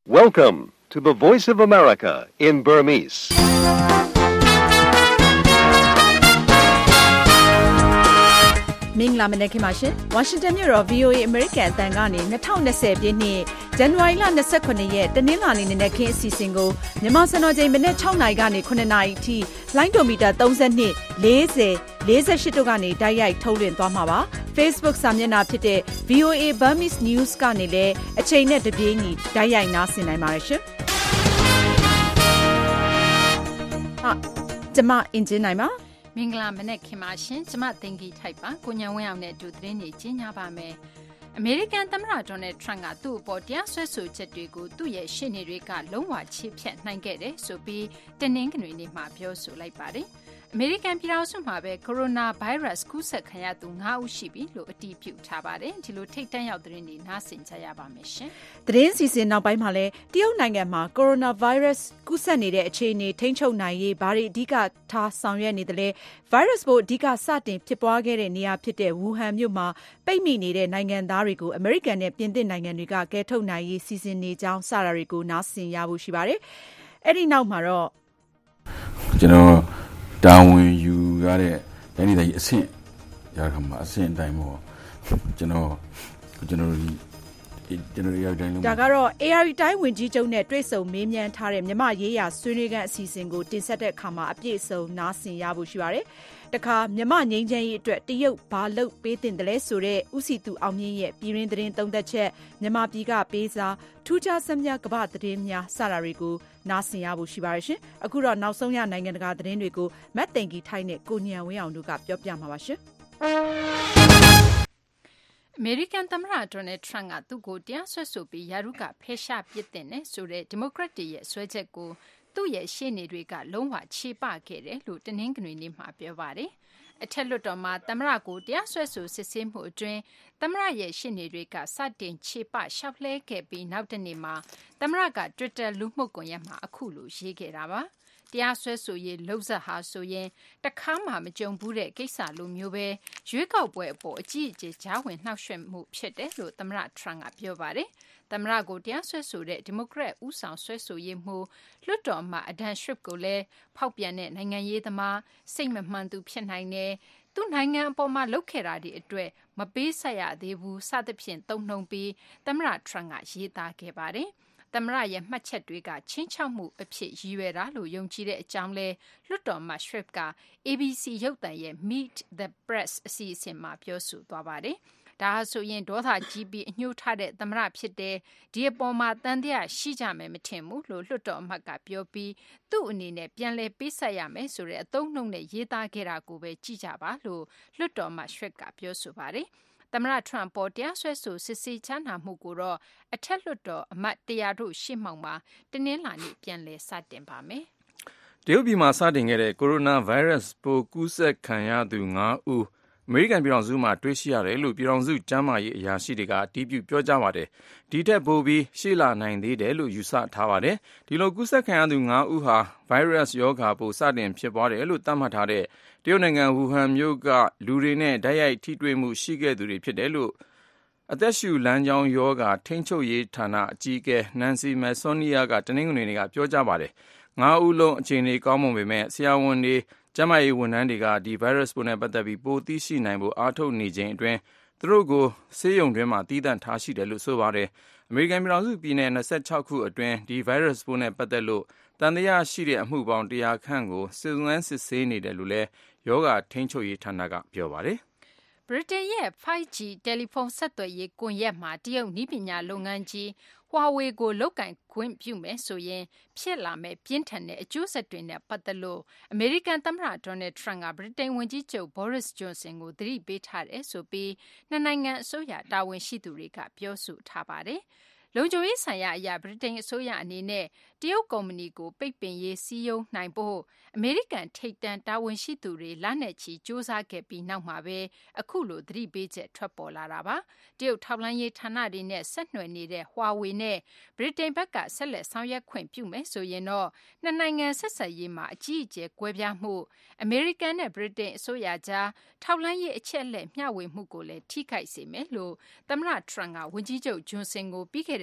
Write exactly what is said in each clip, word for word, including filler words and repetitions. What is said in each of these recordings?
Welcome to the Voice of America in Burmese. ။မင်္ဂလာမနက်ခင်းပါရှင်။ Washington မြို့တော် V O A American အသံကနေ၂၀၂၀ပြည့်နှစ်ဇန်နဝါရီလ၂၇ရက်တနင်္လာနေ့နံနက်ခင်းအစီအစဉ်ကိုမြန်မာစံတော်ချိန်မနက်၆နာရီကနေ၇နာရီအထိလိုင်းဒိုမီတာ၃၂ ၄၀ ၄၈တို့ကနေတိုက်ရိုက်ထုတ်လွှင့်သွားမှာပါ။ Facebook စာမျက်နှာဖြစ်တဲ့ V O A Burmese News ကနေလည်းအချိန်နဲ့တပြေးညီတိုက်ရိုက်နားဆင်နိုင်ပါတယ်ရှင်။ဟာကျမအင်ဂျင်နိုင်ပါမင်္ဂလာမနက်ခင်ပါရှင်ကျမသင်္ကီထိုက်ပါကိုညံဝင်းအောင်နဲ့အတူသတင်းတွေကြီးညာပါမယ်အမေရိကန်သမ္မတဒေါ်နယ်ထရန့်ကသူ့အပေါ်တရားစွဲဆိုချက်တွေကိုသူ့ရဲ့ရှေ့နေတွေကလုံးဝချေဖျက်နိုင်ခဲ့တယ်ဆိုပြီးတနင်္ဂနွေနေ့မှာပြောဆိုလိုက်ပါတယ်အမေရိကန်ပြည်ထောင်စုမှာပဲကိုရိုနာဗိုင်းရပ်စ်ကူးစက်ခံရသူ၅ဦးရှိပြီလို့အတည်ပြုထားပါတယ်ဒီလိုထိတ်တန့်ရောက်သတင်းတွေနားဆင်ကြရပါမယ်ရှင်သတင်းစီစဉ်နောက်ပိုင်းမှာလည်းတရုတ်နိုင်ငံမှာကိုရိုနာဗိုင်းရပ်စ်ကူးစက်နေတဲ့အခြေအနေထိန်းချုပ်နိုင်ရေးဘာတွေအဓိကထားဆောင်ရွက်နေတယ်လဲဗိုင်းရပ်စ်ပိုးအဓိကစတင်ဖြစ်ပွားခဲ့တဲ့နေရာဖြစ်တဲ့ဝူဟန်မြို့မှာပိတ်မိနေတဲ့နိုင်ငံသားတွေကိုအမေရိကန်နဲ့ပြင်သစ်နိုင်ငံတွေကကယ်ထုတ်နိုင်ရေးစီစဉ်နေကြောင်းစတာတွေကိုနားဆင်ရဖို့ရှိပါတယ်အဲ့ဒီနောက်မှာတော့ကျွန်တော်တာဝန်ယူရတဲ့တိုင်းဒေသကြီးအဆင့်ရခမှာအဆင့်အတိုင်းပေါ့ကျွန်တော်ကျွန်တော်ကျွန်တော်ရတိုင်းလုံးဒါကတော့ A R တိုင်းဝင်ကြီးချုပ်နဲ့တွေ့ဆုံမေးမြန်းထားတဲ့မြမရေးရာဆွေးနွေးခန်းအစီအစဉ်ကိုတင်ဆက်တဲ့အခါမှာအပြည့်အစုံနားဆင်ရဖို့ရှိပါတယ်တခါမြမငိမ့်ချမ်းရေးအတွက်တရုတ်ဘာလုပ်ပေးတင်တယ်လဲဆိုတဲ့ဥစီသူအောင်မြင့်ရဲ့ပြည်ရင်းသတင်းသုံးသက်ချက်မြမပြည်ကပေးစာထူးခြားစမြကမ္ဘာသတင်းများစတာတွေကိုနားဆင်ရဖို့ရှိပါတယ်ရှင်အခုတော့နောက်ဆုံးရနိုင်ငံတကာသတင်းတွေကိုမတ်သိန်ကီထိုင်းနဲ့ကိုညံဝင်းအောင်တို့ကပြောပြမှာပါရှင်အမေရိကန်သမ္မတဒေါ်နယ်ထရန့်ကသူ့ကိုတရားစွဲဆိုပြီးယာရုကဖယ်ရှားပစ်တင်တယ်ဆိုတဲ့ဒီမိုကရက်တွေရဲ့ဆွဲချက်ကိုသူ့ရဲ့ရှေ့နေတွေကလုံးဝခြေပခဲ့တယ်လို့တနင်္ဂနွေနေ့မှာပြောပါတယ်။အထက်လွှတ်တော်မှာသမ္မတကိုတရားစွဲဆိုစစ်ဆေးမှုအတွင်းသမ္မတရဲ့ရှေ့နေတွေကစတင်ခြေပရှောက်လှဲခဲ့ပြီးနောက်တနေ့မှာသမ္မတက Twitter လူမှုကွန်ရက်မှာအခုလိုရေးခဲ့တာပါ။တရားစွဲဆိုရေးလှုပ်ဆက်ဟာဆိုရင်တခါမှမကြုံဘူးတဲ့ကိစ္စလိုမျိုးပဲရွေးကောက်ပွဲအပေါ်အကြီးအကျယ်ကြားဝင်နှောက်ယှက်မှုဖြစ်တယ်လို့သမ္မတထရန့်ကပြောပါတယ်။သမ္မတကိုတရားစွဲဆိုတဲ့ဒီမိုကရက်ဦးဆောင်ဆွဲဆိုရေးမှုလွှတ်တော်မှအဒန်ရှရစ်ကိုလည်းဖောက်ပြန်တဲ့နိုင်ငံရေးသမားစိတ်မမှန်သူဖြစ်နိုင်တယ်။သူ့နိုင်ငံအပေါ်မှာလုပ်ခဲ့တာတွေအတွက်မပေးဆက်ရသေးဘူးစသဖြင့်သုံးနှုန်းပြီးသမ္မတထရန့်ကရေးသားခဲ့ပါတယ်။သမ္မတရဲ့မှတ်ချက်တွေကချင်းချောက်မှုအဖြစ်ရည်ရွယ်တာလို့ယုံကြည်တဲ့အကြောင်းလဲလွှတ်တော်မှရှရစ်က A B C ရုပ်သံရဲ့ Meet the Press အစီအစဉ်မှာပြောဆိုသွားပါတယ်။ဒါဟာဆိုရင်ဒေါသကြီးပြီးအညှိုးထားတဲ့သမ္မတဖြစ်တဲ့ဒီအပေါ်မှာတန်တရားရှိကြမယ်မထင်ဘူးလို့လွှတ်တော်အမတ်ကပြောပြီးသူ့အနေနဲ့ပြန်လည်ပေးဆက်ရမယ်ဆိုတဲ့အသုံးနှုန်းနဲ့ရေးသားခဲ့တာကိုပဲကြည့်ကြပါလို့လွှတ်တော်မှရှရစ်ကပြောဆိုပါတယ်။သမ္မတထရန့်ပေါ်တရားစွဲဆိုစစ်ဆေးချနာမှုကိုတော့အထက်လွှတ်တော်အမတ်တရာတို့ရှေ့မှောက်မှာတနင်္လာနေ့ပြန်လည်စတင်ပါမယ်။တရုတ်ပြည်မှာစတင်ခဲ့တဲ့ကိုရိုနာဗိုင်းရပ်စ်ပိုးကူးစက်ခံရသူ၅ဦးအမေရိကန်ပြည်ထောင်စုမှာတွေ့ရှိရတယ်လို့ပြည်ထောင်စုကျန်းမာရေးအရာရှိတွေကအတည်ပြုပြောကြားပါတယ်။ဒီထက်ပိုပြီးရှေ့လာနိုင်သေးတယ်လို့ယူဆထားပါတယ်။ဒီလိုကူးစက်ခံရသူ၅ဦးဟာဗိုင်းရပ်စ်ရောဂါပိုးစတင်ဖြစ်ပွားတယ်လို့သတ်မှတ်ထားတဲ့တရုတ်နိုင်ငံဝူဟန်မြို့ကလူတွေနဲ့တိုက်ရိုက်ထိတွေ့မှုရှိခဲ့သူတွေဖြစ်တယ်လို့အသက်ရှူလမ်းကြောင်းရောဂါထိန်းချုပ်ရေးဌာနအကြီးအကဲနန်စီမက်ဆိုနီယာကတနင်္ဂနွေနေ့ကပြောကြားပါတယ်။၅ဦးလုံးအခြေအနေကောင်းမွန်ပေမဲ့ဆရာဝန်တွေကျန်းမာရေးဝန်ထမ်းတွေကဒီဗိုင်းရပ်စ်ပိုးနဲ့ပတ်သက်ပြီးပိုသိရှိနိုင်ဖို့အားထုတ်နေချိန်အတွင်းသူတို့ကိုဆေးရုံတွင်းမှာတည်တံ့ထားရှိတယ်လို့ဆိုပါတယ်။အမေရိကန်ပြည်ထောင်စုပြည်နယ်၂၆ခုအတွင်းဒီဗိုင်းရပ်စ်ပိုးနဲ့ပတ်သက်လို့တန်တရားရှိတဲ့အမှုပေါင်းတရာခန့်ကိုစစ်စမ်းစစ်ဆေးနေတယ်လို့လည်းယောဂထိန်းချုပ်ရေးဌာနကပြောပါတယ်။ဗြိတိန်ရဲ့ five G တယ်လီဖုန်းဆက်သွယ်ရေးကွန်ရက်မှာတရုတ်နည်းပညာလုပ်ငန်းကြီး Huawei ကိုလုပ်ကိုင်ခွင့်ပြုမယ်ဆိုရင်ဖြစ်လာမယ့်ပြင်းထန်တဲ့အကျိုးဆက်တွေနဲ့ပတ်သက်လို့အမေရိကန်သမ္မတဒေါ်နယ်ထရန့်ကဗြိတိန်ဝန်ကြီးချုပ် Boris Johnson ကိုသတိပေးထားတယ်ဆိုပြီးနှစ်နိုင်ငံအစိုးရတာဝန်ရှိသူတွေကပြောဆိုထားပါတယ်။လုံခြုံရေးဆိုင်ရာအရာဗြိတိန်အစိုးရအနေနဲ့တရုတ်ကုမ္ပဏီကိုပိတ်ပင်ရေးစည်းရုံးနိုင်ဖို့အမေရိကန်ထိပ်တန်းတာဝန်ရှိသူတွေလနဲ့ချီစ조사ခဲ့ပြီးနောက်မှာပဲအခုလိုသတိပေးချက်ထွက်ပေါ်လာတာပါတရုတ်ထောက်လှမ်းရေးဌာနတွေနဲ့ဆက်နွယ်နေတဲ့ Huawei နဲ့ဗြိတိန်ဘက်ကဆက်လက်ဆောင်ရွက်ခွင့်ပြုမယ်ဆိုရင်တော့နှစ်နိုင်ငံဆက်ဆံရေးမှာအကြီးအကျယ်ကွဲပြားမှုအမေရိကန်နဲ့ဗြိတိန်အစိုးရကြားထောက်လှမ်းရေးအချက်အလက်မျှဝေမှုကိုလည်းထိခိုက်စေမယ်လို့သမ္မတထရန့်ကဝန်ကြီးချုပ်ဂျွန်ဆင်ကိုပြီးခဲ့တဲ့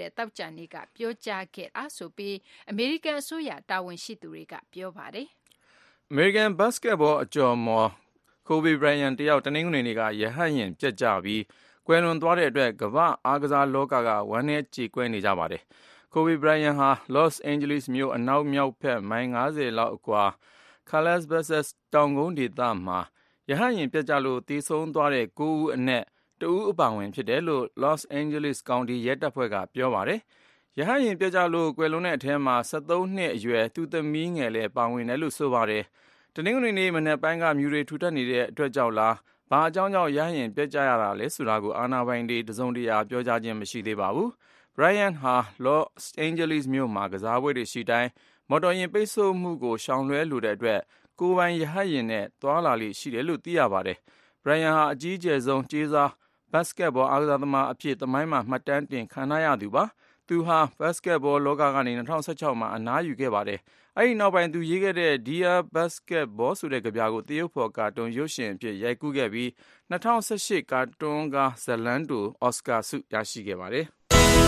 တဲ့တောက်ကြနေကပြောကြားခဲ့တာဆိုပြီးအမေရိကန်အစိုးရတာဝန်ရှိသူတွေကပြောပါတယ်။ American Basketball အကျော်မော် Kobe Bryant တယောက်တနင်္ဂနွေနေ့ကရဟတ်ယာဉ်ပျက်ကျပြီးကွယ်လွန်သွားတဲ့အတွက်ကမ္ဘာအားကစားလောကကဝမ်းနည်းကြေကွဲနေကြပါတယ်။ Kobe Bryant ဟာ Los Angeles မြို့အနောက်မြောက်ဘက်မိုင်ငါးဆယ်လောက်အကွာ Calabasas တောင်ကုန်းဒေသမှာရဟတ်ယာဉ်ပျက်ကျလို့သေဆုံးသွားတဲ့ကိုးဦးအနက်တဦးအပါအဝင်ဖြစ်တယ်လို့ Los Angeles County ရဲတပ်ဖွဲ့ကပြောပါတယ်။ရဟတ်ယာဉ်ပျက်ကျလို့ကွယ်လွန်တဲ့အထဲမှာဆယ့်သုံးနှစ်အရွယ်သူသမီးငယ်လည်းပါဝင်တယ်လို့ဆိုပါတယ်။တနင်္ဂနွေနေ့မနက်ပိုင်းကမြူတွေထူထပ်နေတဲ့အတွက်ကြောင့်လားဘာအကြောင်းကြောင့်ရဟတ်ယာဉ်ပျက်ကျရတာလဲဆိုတာကိုအာဏာပိုင်တွေတစုံတရာပြောကြားခြင်းမရှိသေးပါဘူး။ Bryant ဟာ Los Angeles မြို့မှာကစားပွဲတွေရှိတိုင်းမော်တော်ယာဉ်ပိတ်ဆို့မှုကိုရှောင်လွှဲလိုတဲ့အတွက်ကိုယ်ပိုင်ရဟတ်ယာဉ်နဲ့သွားလာလေ့ရှိတယ်လို့သိရပါတယ်။ Bryant ဟာအကြီးကျယ်ဆုံးကြေးစားဘတ်စကက်ဘောအားကစားသမားအဖြစ်သမိုင်းမှာမှတ်တမ်းတင်ခံထားရသူပါ။သူဟာဘတ်စကက်ဘောလောကကနေ၂၀၁၆မှာအနားယူခဲ့ပါတယ်။အဲဒီနောက်ပိုင်းသူရေးခဲ့တဲ့ Dear Basketball ဆိုတဲ့ကဗျာကိုသရုပ်ဖော်ကာတွန်းရုပ်ရှင်အဖြစ်ရိုက်ကူးခဲ့ပြီး၂၀၁၈ကာတွန်းကားဇာတ်လမ်းတိုအော်စကာဆုရရှိခဲ့ပါတယ်။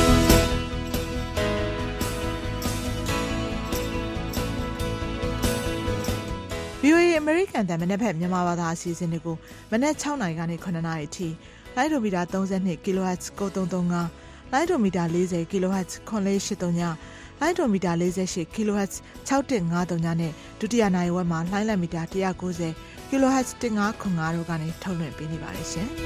ဗွီအိုအေ American တန်မနက်ဖက်မြန်မာဘာသာအစီအစဉ်တွေကိုမနက်၆နာရီကနေခုနှစ်နာရီအထိလိုင်းဒိုမီတာသုံး၂ kHz ကိုသုံးသုံး၅လိုင်းဒိုမီတာ၄၀ kHz ခွန်လေး၈၃ညလိုင်းဒိုမီတာ၄၈ kHz ၆၁၅၃ညနဲ့ဒုတိယနိုင်ဝက်မှာလိုင်းလက်မီတာ၁၉၀ kHz ၁၅ခွန်၅တို့ကနေထုတ်လွှင့်ပေးနေပါတယ်ရှင်။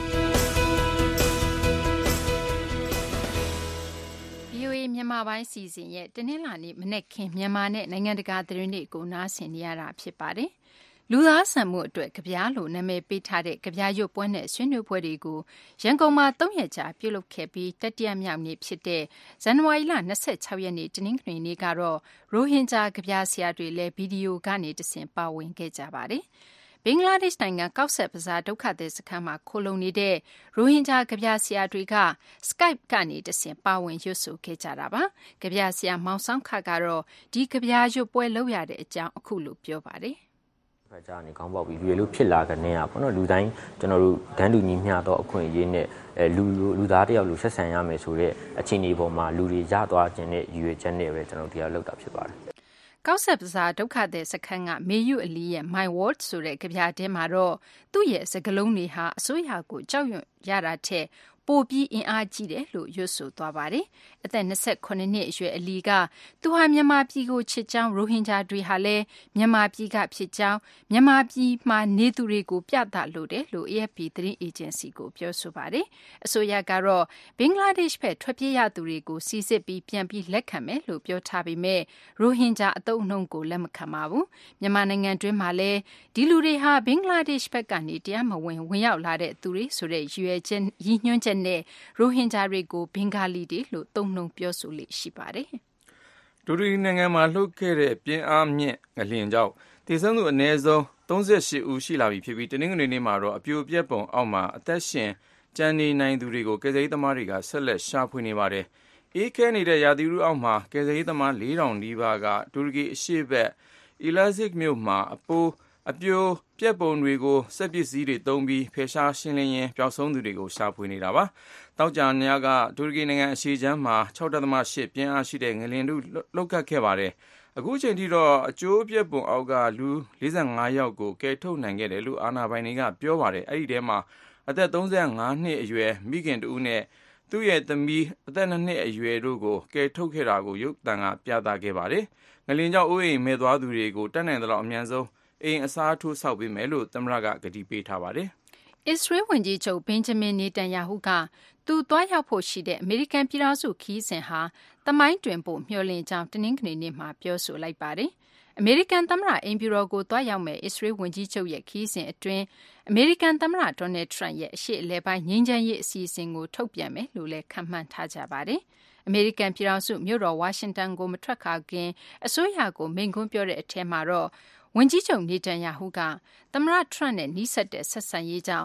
မြန်မာပိုင်းစီစဉ်ရဲ့တနင်္လာနေ့မနေ့ခင်မြန်မာနဲ့နိုင်ငံတကာသတင်းတွေကိုနားဆင်နေရတာဖြစ်ပါတယ်။လူသားဆန်မှုအတွက်ကြပြားလိုနာမည်ပေးထားတဲ့ကြပြားရွတ်ပွဲနဲ့ဆွေးနွေးပွဲတွေကိုရန်ကုန်မှာသုံးရက်ကြာပြုလုပ်ခဲ့ပြီးတတိယမြောက်နေ့ဖြစ်တဲ့ဇန်နဝါရီလ၂၆ရက်နေ့တနင်္ဂနွေနေ့ကတော့ရိုဟင်ဂျာကြပြားဆရာတွေလည်းဗီဒီယိုကနေတဆင့်ပါဝင်ခဲ့ကြပါတယ်။ဘင်္ဂလားဒေ့ရှ်နိုင်ငံကောက်ဆက်ဘဇာဒုက္ခသည်စခန်းမှာခိုလုံနေတဲ့ရိုဟင်ဂျာကြပြဆရာတွေက Skype ကနေတဆင့်ပါဝင်ရွတ်ဆိုခဲ့ကြတာပါ။ကြပြဆရာမောင်ဆောင်ခကတော့ဒီကြပြရွတ်ပွဲလုပ်ရတဲ့အကြောင်းအခုလိုပြောပါတယ်။ဖတ်ကြားနေကောင်းပေါက်ပြီးလူရလို့ဖြစ်လာကနေရပေါ့နော်လူတိုင်းကျွန်တော်တို့ဒန်းတူညီမျှတော့အခွင့်အရေးနဲ့အဲလူလူသားတယောက်လူဆက်ဆံရမယ်ဆိုတဲ့အခြေအနေပေါ်မှာလူတွေရသွားခြင်းနဲ့ရည်ရွယ်ချက်နဲ့ပဲကျွန်တော်တရားလုပ်တာဖြစ်ပါတယ်ကောက်ဆက်ပစာဒုက္ခသည်စခန်းကမေယုအလီရဲ့ My World ဆိုတဲ့ကြပြတဲမှာတော့သူ့ရဲ့စကားလုံးတွေဟာအစိုးရကိုကြောက်ရွံ့ရတာထက်ပိုပြီးအင်အားကြီးတယ်လို့ရွတ်ဆိုသွားပါတယ်။အသက်၂၈နှစ်အရွယ်အလီကသူဟာမြန်မာပြည်ကိုချစ်ကြောင်းရိုဟင်ဂျာတွေဟာလည်းမြန်မာပြည်ကဖြစ်ကြောင်းမြန်မာပြည်မှာနေသူတွေကိုပြသလိုတယ်လို့ A F P သတင်းအေဂျင်စီကိုပြောဆိုပါတယ်။အစိုးရကတော့ဘင်္ဂလားဒေ့ရှ်ဘက်ထွက်ပြေးရသူတွေကိုစီစစ်ပြီးပြန်ပြီးလက်ခံမယ်လို့ပြောထားပေမဲ့ရိုဟင်ဂျာအသုံးအနှုန်းကိုလက်မခံပါဘူး။မြန်မာနိုင်ငံတွင်းမှာလည်းဒီလူတွေဟာဘင်္ဂလားဒေ့ရှ်ဘက်ကနေတရားမဝင်ဝင်ရောက်လာတဲ့သူတွေဆိုတဲ့ရည်ရွယ်ချက်ရည်ညွှန်းချက်နဲ့ရိုဟင်ဂျာတွေကိုဘင်္ဂါလီတွေလို့သုံးနှုန်းပြောဆိုလေ့ရှိပါတယ်။တူရကီနိုင်ငံမှာလှုပ်ခဲ့တဲ့ပြင်းအားမြင့်ငလျင်ကြောင့်တည်ဆန်းသူအနည်းဆုံးသုံး၈ဦးရှိလာပြီဖြစ်ပြီးတနင်္ဂနွေနေ့မှာတော့အပြိုပြက်ပုံအောက်မှာအသက်ရှင်ကျန်နေနိုင်သူတွေကိုကယ်ဆယ်ရေးသမားတွေကဆက်လက်ရှာဖွေနေပါတယ်။အေးခဲနေတဲ့ရာသီဥတုအောက်မှာကယ်ဆယ်ရေးသမား၄ထောင်နီးပါးကတူရကီအရှေ့ဘက်အီလာဇစ်မြို့မှာအပိုးအပြိုပြက်ပုံတွေကိုစက်ပစ္စည်းတွေသုံးပြီးဖယ်ရှားရှင်းလင်းရင်းပျောက်ဆုံးသူတွေကိုရှာဖွေနေတာပါ။တောက်ကြညကတူရကီနိုင်ငံအရှေ့ခြမ်းမှာ၆ဒသမ၈ပြင်းအားရှိတဲ့ငလျင်တို့လှုပ်ခတ်ခဲ့ပါတယ်။အခုချိန်ထိတော့အကျိုးပြက်ပုံအောက်ကလူ၄၅ယောက်ကိုကယ်ထုတ်နိုင်ခဲ့တယ်လို့အာဏာပိုင်တွေကပြောပါတယ်။အဲ့ဒီထဲမှာအသက်၃၅နှစ်အရွယ်မိခင်တူနဲ့သူ့ရဲ့သမီးအသက်၂နှစ်အရွယ်တို့ကိုကယ်ထုတ်ခဲ့တာကိုရုပ်သံကပြသခဲ့ပါတယ်။ငလျင်ကြောင့်အိုးအိမ်မဲ့သွားသူတွေကိုတတ်နိုင်သလောက်အများဆုံးအိမ်အစားထိုးဆောက်ပေးမယ်လို့သမ္မတကကတိပေးထားပါတယ်။အစ္စရေးဝန်ကြီးချုပ်ဘင်ဂျမင်နေတန်ယာဟုကသူသွားရောက်ဖို့ရှိတဲ့အမေရိကန်ပြည်ထောင်စုခရီးစဉ်ဟာသမိုင်းတွင်ဖို့မျှော်လင့်ကြောင်းတနင်္ဂနွေနေ့မှာပြောဆိုလိုက်ပါတယ်။အမေရိကန်သမ္မတအိမ်ဖြူတော်ကိုသွားရောက်မဲ့အစ္စရေးဝန်ကြီးချုပ်ရဲ့ခရီးစဉ်အတွင်းအမေရိကန်သမ္မတဒေါ်နယ်ထရန့်ရဲ့အရှေ့အလယ်ပိုင်းငြိမ်းချမ်းရေးအစီအစဉ်ကိုထုတ်ပြန်မယ်လို့လည်းခန့်မှန်းထားကြပါတယ်။အမေရိကန်ပြည်ထောင်စုမြို့တော်ဝါရှင်တန်ကိုမထွက်ခါခင်အစိုးရကိုမိန့်ခွန်းပြောတဲ့အထက်မှာတော့ဝန်ကြီးချုပ်နေတန်ယာဟုကသမ္မတထရန့်နဲ့နှိစက်တဲ့ဆက်ဆံရေးကြောင့်ဖြ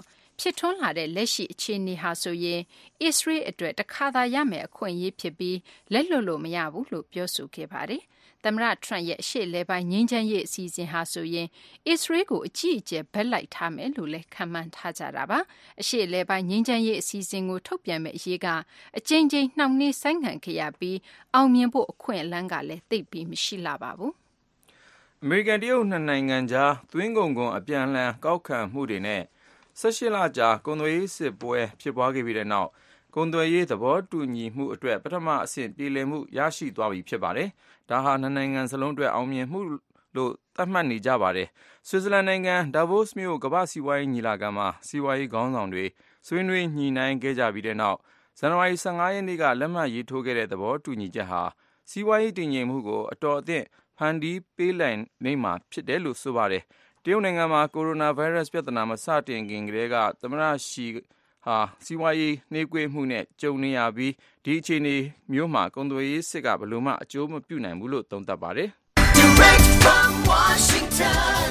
ဖြစ်ထွန်းလာတဲ့လက်ရှိအခြေအနေဟာဆိုရင်အစ္စရေးအတွက်တစ်ခါသာရမယ်အခွင့်အရေးဖြစ်ပြီးလက်လွတ်လို့မရဘူးလို့ပြောဆိုခဲ့ပါတယ်။သမ္မတထရန့်ရဲ့အရှေ့အလယ်ပိုင်းငြိမ်းချမ်းရေးအစီအစဉ်ဟာဆိုရင်အစ္စရေးကိုအကြီးအကျယ်ဘက်လိုက်ထားမယ်လို့လည်းခန့်မှန်းထားကြတာပါ။အရှေ့အလယ်ပိုင်းငြိမ်းချမ်းရေးအစီအစဉ်ကိုထုတ်ပြန်မဲ့အရေးကအကြိမ်ကြိမ်နှောင့်နှေးဆိုင်းငံ့ခဲ့ရပြီးအောင်မြင်ဖို့အခွင့်အလမ်းကလည်းသိပ်ပြီးမရှိလာပါဘူး။အမေရိကန်တရုတ်နှစ်နိုင်ငံကြားသွင်းကုန်ခွန်အပြန်အလှန်ကောက်ခံမှုတွေနဲ့၁၈လကြာကုန်သွယ်ရေးစစ်ပွဲဖြစ်ပွားခဲ့ပြီးတဲ့နောက်ကုန်သွယ်ရေးသဘောတူညီမှုအတွက်ပထမအဆင့်ပြည်လည်မှုရရှိသွားပြီဖြစ်ပါတယ်။ဒါဟာနှစ်နိုင်ငံစလုံးအတွက်အောင်မြင်မှုလို့သတ်မှတ်နေကြပါတယ်။ဆွစ်ဇာလန်နိုင်ငံဒါဗို့စ်မြို့ကမ္ဘာ့စီးပွားရေးညီလာခံမှာစီးပွားရေးခေါင်းဆောင်တွေဆွေးနွေးညှိနှိုင်းခဲ့ကြပြီးတဲ့နောက်ဇန်နဝါရီ၁၅ရက်နေ့ကလက်မှတ်ရေးထိုးခဲ့တဲ့သဘောတူညီချက်ဟာစီးပွားရေးတည်ငြိမ်မှုကိုအတော်အသင့်ဖန်တီးပေးလိုက်နိုင်မှာဖြစ်တယ်လို့ဆိုပါတယ်။တရုတ်နိုင်ငံမှာကိုရိုနာဗိုင်းရပ်စ်ပြဿနာမစတင်ခင်ကတည်းကသမ္မတရှီဟာစီးပွားရေးနှေးကွေးမှုနဲ့ကြုံနေရပြီးဒီအခြေအနေမျိုးမှာကုန်သွယ်ရေးစစ်ကဘယ်လိုမှအကျိုးမပြုနိုင်ဘူးလို့သုံးသပ်ပါတယ်။ Direct from Washington,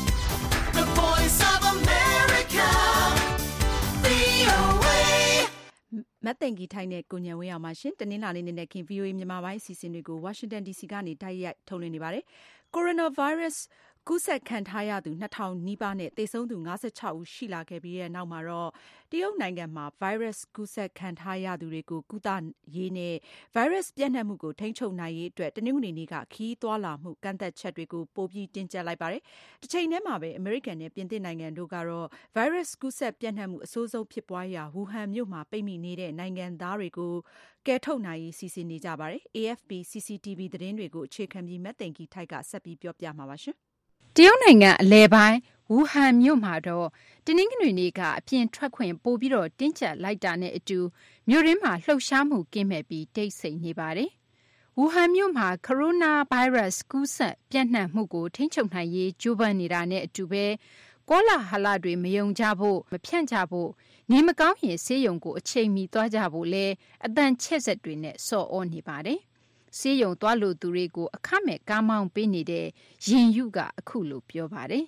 the voice of America, V O A မတ်သိင်္ဂီထိုင်းနဲ့ကိုညံဝင်းအောင်ပါရှင်တနင်္လာနေ့နေ့ခင် V O A မြန်မာပိုင်းအစီအစဉ်တွေကို Washington D C ကနေတိုက်ရိုက်ထုတ်လွှင့်နေပါတယ်။ Coronavirusကူးစက်ခံထားရသူနှစ်ထောင်နီးပါးနဲ့သေဆုံးသူ၅၆ဦးရှိလာခဲ့ပြီးတဲ့နောက်မှာတော့တရုတ်နိုင်ငံမှာ virus ကူးစက်ခံထားရသူတွေကိုကုသရေးနဲ့ virus ပြန့်နှံ့မှုကိုထိန်းချုပ်နိုင်ရေးအတွက်တနင်္ဂနွေနေ့ကခရီးသွားလာမှုကန့်သတ်ချက်တွေကိုပိုပြီးတင်းကျပ်လိုက်ပါတယ်။တစ်ချိန်တည်းမှာပဲအမေရိကန်နဲ့ပြင်သစ်နိုင်ငံတို့ကတော့ virus ကူးစက်ပြန့်နှံ့မှုအဆိုးဆုံးဖြစ်ပွားရာဝူဟန်မြို့မှာပိတ်မိနေတဲ့နိုင်ငံသားတွေကိုကယ်ထုတ်နိုင်ရေးစီစဉ်နေကြပါတယ်။ A F P C C T V သတင်းတွေကိုအခြေခံပြီးမတ်သိင်္ဂီထိုက်ကဆက်ပြီးပြောပြမှာပါရှင်။တရုတ်နိုင်ငံအလယ်ပိုင်းဝူဟန်မြို့မှာတော့တနင်္ဂနွေနေ့ကအပြင်ထွက်ခွင့်ပိုပြီးတော့တင်းကျပ်လိုက်တာနဲ့အတူမြို့ရင်းမှာလှုပ်ရှားမှုကင်းမဲ့ပြီးတိတ်ဆိတ်နေပါတယ်။ဝူဟန်မြို့မှာကိုရိုနာဗိုင်းရပ်စ်ကူးစက်ပြန့်နှံ့မှုကိုထိန်းချုပ်နိုင်ရေးကြိုးပမ်းနေတာနဲ့အတူပဲကောလာဟလတွေမယုံကြဖို့မဖြန့်ကြဖို့နေမကောင်းရင်ဆေးရုံကိုအချိန်မီသွားကြဖို့လဲအတန်ချက်ဆက်တွေနဲ့စော်ဩနေပါတယ်။ဆေးရုံသွားလို့သူတွေကိုအခမဲ့ကားမောင်းပေးနေတဲ့ရင်ယူကအခုလိုပြောပါတယ်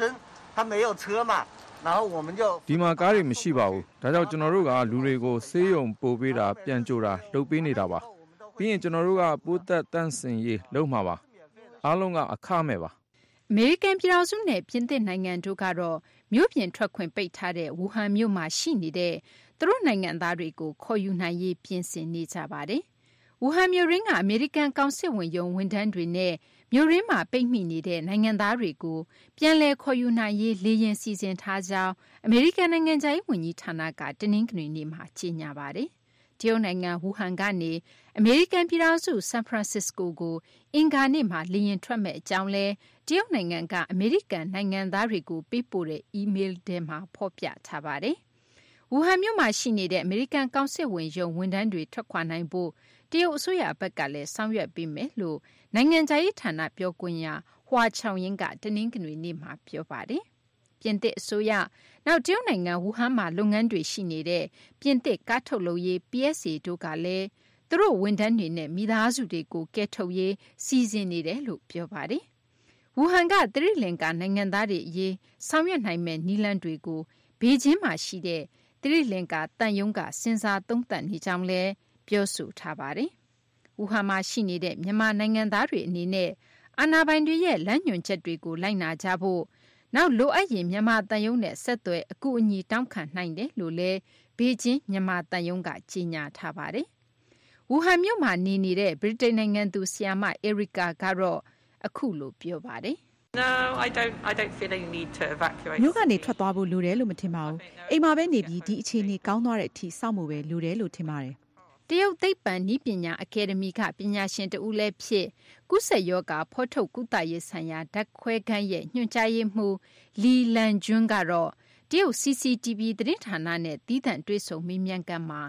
ဒီမှာကားတွေမရှိပါဘူးဒါကြောင့်ကျွန်တော်တို့ကလူတွေကိုဆေးရုံပို့ပေးတာပြန်ကြိုတာလုပ်ပေးနေတာပါပြီးရင်ကျွန်တော်တို့ကပိုးသက်တန့်စင်ရေးလုပ်မှာပါအားလုံးကအခမဲ့ပါအမေရိကန်ပြည်ထောင်စုနဲ့ပြင်သစ်နိုင်ငံတို့ကတော့မြို့ပြင်ထွက်ခွင့်ပိတ်ထားတဲ့ဝူဟန်မြို့မှာရှိနေတဲ့သူတို့နိုင်ငံသားတွေကိုခေါ်ယူနိုင်ရေးပြင်ဆင်နေကြပါတယ်ဝူဟန်မြို့ရင်းကအမေရိကန်ကောင်စစ်ဝင်ရုံဝန်ထမ်းတွေနဲ့မြို့ရင်းမှာပိတ်မိနေတဲ့နိုင်ငံသားတွေကိုပြန်လည်ခေါ်ယူနိုင်ရေးလေယာဉ်စီစဉ်ထားကြောင်းအမေရိကန်နိုင်ငံခြားရေးဝန်ကြီးဌာနကတနင်္ဂနွေနေ့မှာကြေညာပါတယ်။တရုတ်နိုင်ငံဝူဟန်ကနေအမေရိကန်ပြည်ထောင်စုဆန်ဖရန်စစ္စကိုကိုအင်္ဂါနေ့မှာလေယာဉ်ထွက်မဲ့အကြောင်းလဲတရုတ်နိုင်ငံကအမေရိကန်နိုင်ငံသားတွေကိုပေးပို့တဲ့အီးမေးလ်ထဲမှာဖော်ပြထားပါတယ်။ဝူဟန်မြို့မှာရှိနေတဲ့အမေရိကန်ကောင်စစ်ဝင်ရုံဝန်ထမ်းတွေထွက်ခွာနိုင်ဖို့တရုတ်အစိုးရဘက်ကလည်းဆောင်ရွက်ပေးမယ်လို့နိုင်ငံခြားရေးဌာနပြောခွင့်ရဟွာချောင်ယင်းကတနင်္ဂနွေနေ့မှာပြောပါတယ်။ပြင်သစ်အစိုးရနောက်တရုတ်နိုင်ငံဝူဟန်မှာလုပ်ငန်းတွေရှိနေတဲ့ပြင်သစ်ကားထုတ်လုပ်ရေး P S A တို့ကလည်းသူတို့ဝန်ထမ်းတွေနဲ့မိသားစုတွေကိုကယ်ထုတ်ရေးစီစဉ်နေတယ်လို့ပြောပါတယ်။ဝူဟန်ကသီရိလင်္ကာနိုင်ငံသားတွေအရေးဆောင်ရွက်နိုင်မဲ့နည်းလမ်းတွေကိုဘေကျင်းမှာရှိတဲ့သီရိလင်္ကာတန်ယုံကစဉ်းစားသုံးသပ်နေကြောင်းလဲပြောဆိုထားပါတယ်။ဝူဟန်မှာရှိနေတဲ့မြန်မာနိုင်ငံသားတွေအနေနဲ့အာဏာပိုင်တွေရဲ့လမ်းညွှန်ချက်တွေကိုလိုက်နာကြဖို့နောက်လိုအပ်ရင်မြန်မာတန်ယုံနဲ့ဆက်သွယ်အကူအညီတောင်းခံနိုင်တယ်လို့လဲဘေကျင်းမြန်မာတန်ယုံကကြေညာထားပါတယ်။ဝူဟန်မြို့မှာနေနေတဲ့ဗြိတိန်နိုင်ငံသူဆီယာမအေရီကာကတော့အခုလိုပြောပါတယ်။ No, I don't I don't feel any need to evacuate. မြို့ကနေထွက်သွားဖို့လိုတယ်လို့မထင်ပါဘူး။အိမ်မှာပဲနေပြီးဒီအခြေအနေကောင်းသွားတဲ့အထိစောင့်ဖို့ပဲလိုတယ်လို့ထင်ပါတယ်။တရုတ်သိပ္ပံနည်းပညာအကယ်ဒမီကပညာရှင်တဦးလည်းဖြစ်ကုသရောဂါဖော်ထုတ်ကုသရေးဆိုင်ရာဓာတ်ခွဲခန်းရဲ့ညွှန်ကြားရေးမှူးလီလန်ကျွန်းကတော့တရုတ် C C T V သတင်းဌာနနဲ့သီးသန့်တွေ့ဆုံမေးမြန်းခန်းမှာ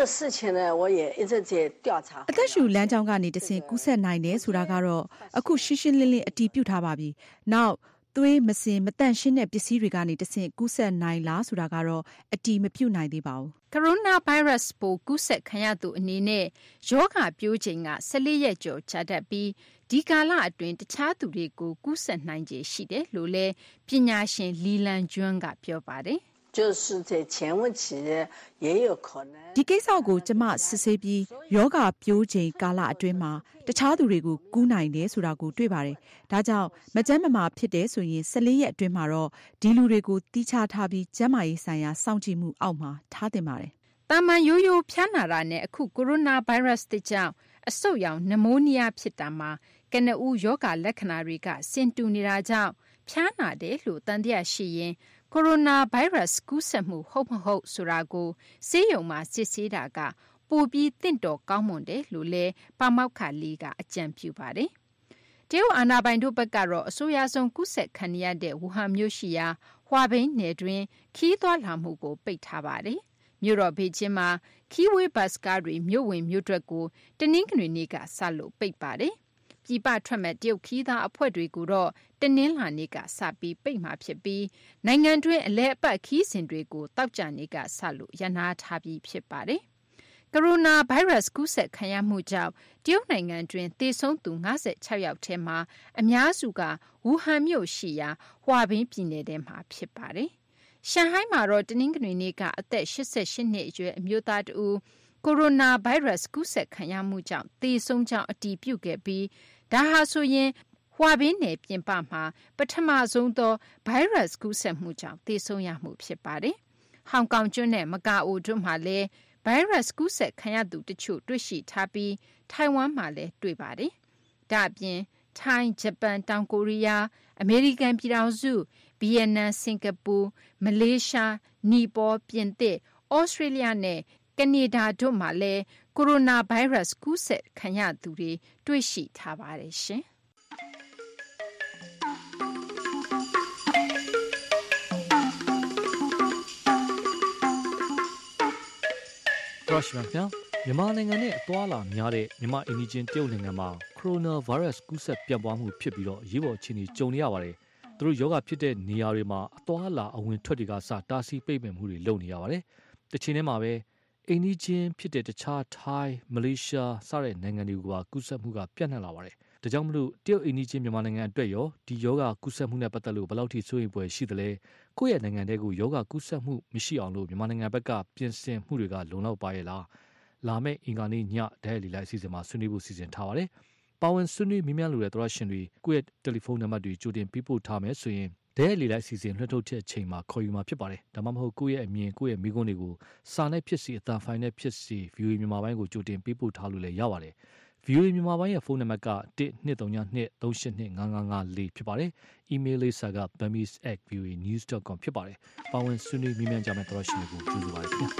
အသက်ရှူလမ်းကြောင်းကနေတဆင့်ကူးစက်နိုင်တယ်ဆိုတာကတော့အခုရှင်းရှင်းလင်းလင်းအတည်ပြုထားပါပြီ။နောက်သွေးမစင်မတန့်ရှင်းတဲ့ပစ္စည်းတွေကနေတဆင့်ကူးစက်နိုင်လားဆိုတာကတော့အတည်မပြုနိုင်သေးပါဘူး။ကိုရိုနာဗိုင်းရပ်စ်ပိုးကူးစက်ခံရသူအနေနဲ့ရောဂါပြိုးချိန်က၁၄ရက်ကျော်ကြာတတ်ပြီးဒီကာလအတွင်းတခြားသူတွေကိုကူးစက်နိုင်ခြေရှိတယ်လို့လဲပညာရှင်လီလန်ကျွန်းကပြောပါတယ်။就是在前问期也有可能ဒီကိစ္စကိုကျမစစ်ဆေးပြီးယောဂပြိုးချိန်ကာလအတွင်းမှာတခြားသူတွေကိုကူးနိုင်တယ်ဆိုတာကိုတွေ့ပါတယ်။ဒါကြောင့်မကျန်းမမာဖြစ်တယ်ဆိုရင်၁၄ရက်အတွင်းမှာတော့ဒီလူတွေကိုတီးခြားထားပြီးကျန်းမာရေးဆိုင်ရာစောင့်ကြည့်မှုအောက်မှာထားသင့်ပါတယ်။တာမန်ရိုးရိုးဖျားနာတာနဲ့အခုကိုရိုနာဗိုင်းရပ်စ်တစ်ကြောင့်အဆုတ်ရောင်နမိုးနီးယားဖြစ်တာမှာကနဦးယောဂလက္ခဏာတွေကဆင်တူနေတာကြောင့်ဖျားနာတယ်လို့တန်တရားရှိရင်ကိုရိုနာဗိုင်းရပ်စ်ကူးစက်မှုဟုတ်မဟုတ်ဆိုတာကိုဆေးရုံမှာစစ်ဆေးတာကပိုပြီးတင့်တော်ကောင်းမွန်တယ်လို့လည်းပါမောက္ခလေးကအကြံပြုပါတယ်။တရုတ်အာဏာပိုင်တို့ဘက်ကတော့အဆိုအရဆုံးကူးစက်ခံရတဲ့ဝူဟန်မြို့ရှိရာဟွာဘိန်းနယ်တွင်ခီးသွွာလာမှုကိုပိတ်ထားပါတယ်။မြို့တော်ဘေကျင်းမှာခီးဝေးဘတ်စကားတွေမြို့ဝင်မြို့ထွက်ကိုတနင်္ဂနွေနေ့ကစလို့ပိတ်ပါတယ်။ပြည်ပထွက်မဲ့တရုတ်ခီးသားအဖွဲ့တွေကိုတော့တနင်္လာနေ့ကစပြီးပိတ်မှာဖြစ်ပြီးနိုင်ငံတွင်းအလဲအပတ်ခီးစဉ်တွေကိုတောက်ကြနေ့ကစလို့ရနာထားပြီးဖြစ်ပါတယ်။ကိုရိုနာဗိုင်းရပ်စ်ကူးစက်ခံရမှုကြောင့်တရုတ်နိုင်ငံတွင်သေဆုံးသူ၅၆ယောက်ထဲမှာအများစုကဝူဟန်မြို့ရှိရာဟွာဘင်းပြည်နယ်ထဲမှာဖြစ်ပါတယ်။ရှန်ဟိုင်းမှာတော့တနင်္ဂနွေနေ့ကအသက်၈၈နှစ်အရွယ်အမျိုးသားတဦးကိုရိုနာဗိုင်းရပ်စ်ကူးစက်ခံရမှုကြောင့်သေဆုံးကြောင်းအတည်ပြုခဲ့ပြီးဒါဟာဆိုရင်ဟွာဘင်းနယ်ပြင်ပမှာပထမဆုံးသောဗိုင်းရပ်စ်ကူးစက်မှုကြောင့်သေဆုံးရမှုဖြစ်ပါတယ်။ဟောင်ကောင်ကျွန်းနဲ့မကာအိုတို့မှာလည်းဗိုင်းရပ်စ်ကူးစက်ခံရသူတချို့တွေ့ရှိထားပြီးထိုင်ဝမ်မှာလည်းတွေ့ပါတယ်။ဒါ့အပြင်ထိုင်းဂျပန်တောင်ကိုရီးယားအမေရိကန်ပြည်ထောင်စုဗီယက်နမ်စင်ကာပူမလေးရှားနီပေါပြင်သစ်ဩစတြေးလျနဲ့ကနေဒါတို့မှာလည်းကိုရိုနာဗိုင်းရပ်စ်ကူးစက်ခံရသူတွေတွေ့ရှိထားပါတယ်ရှင်။ရရှိမှပြန်မြန်မာနိုင်ငံနဲ့အသွာလာများတဲ့မြန်မာအင်ဒီဂျင်တရုတ်နိုင်ငံမှာကိုရိုနာဗိုင်းရပ်စ်ကူးစက်ပြန့်ပွားမှုဖြစ်ပြီးတော့ရေးပေါ်အခြေအနေကြုံနေရပါတယ်။သူတို့ယောဂဖြစ်တဲ့နေရာတွေမှာအသွာလာအဝင်ထွက်တွေကစတားဆီးပိတ်ပင်မှုတွေလုပ်နေရပါတယ်။တစ်ချိန်တည်းမှာပဲအင်ဒီဂျင်ဖြစ်တဲ့တခြားထိုင်းမလေးရှားစတဲ့နိုင်ငံတွေကကူးစက်မှုကပြန့်နှံ့လာပါတယ်။ဒါကြောင့်မလို့တရုတ်အင်ဒီဂျင်မြန်မာနိုင်ငံအတွက်ရောဒီယောဂကူးစက်မှုနဲ့ပတ်သက်လို့ဘယ်လောက်ထိစိုးရိမ်ဖွယ်ရှိသလဲ။ကိုယ့်ရဲ့နိုင်ငံတွေကိုယောဂကူးစက်မှုမရှိအောင်လို့မြန်မာနိုင်ငံဘက်ကပြင်ဆင်မှုတွေကလုံလောက်ပါရဲ့လား။လာမယ့်အင်္ဂါနေ့ညဒဲလီလိုက်အစီအစဉ်မှာဆွေးနွေးဖို့စီစဉ်ထားပါတယ်။ပါဝင်ဆွေးနွေးမြင်မြန်လို့တဲ့သရရှင်တွေကိုယ့်ရဲ့တယ်လီဖုန်းနံပါတ်တွေကြိုတင်ပေးပို့ထားမယ်ဆိုရင်ဒဲလီလိုက်အစီအစဉ်လွှတ်ထုတ်တဲ့အချိန်မှာခေါ်ယူမှာဖြစ်ပါတယ်။ဒါမှမဟုတ်ကိုယ့်ရဲ့အမြင်ကိုယ့်ရဲ့မိကွန်းတွေကိုစာနဲ့ဖြစ်စီအတန်ဖိုင်နဲ့ဖြစ်စီ ဗီအိုအေ မြန်မာပိုင်းကိုကြိုတင်ပေးပို့ထားလို့လည်းရပါတယ်။ ဗီအိုအေ မြန်မာပိုင်းရဲ့ဖုန်းနံပါတ်ကone two three two two three eight two five five fourဖြစ်ပါတယ်။ အီးမေးလ်လိပ်စာက burmese at v o a news dot com ဖြစ်ပါတယ်။ပါဝင်ဆွေးနွေးမြင်မြန်ကြမယ့်သရရှင်တွေကိုကြိုဆိုပါရစေ။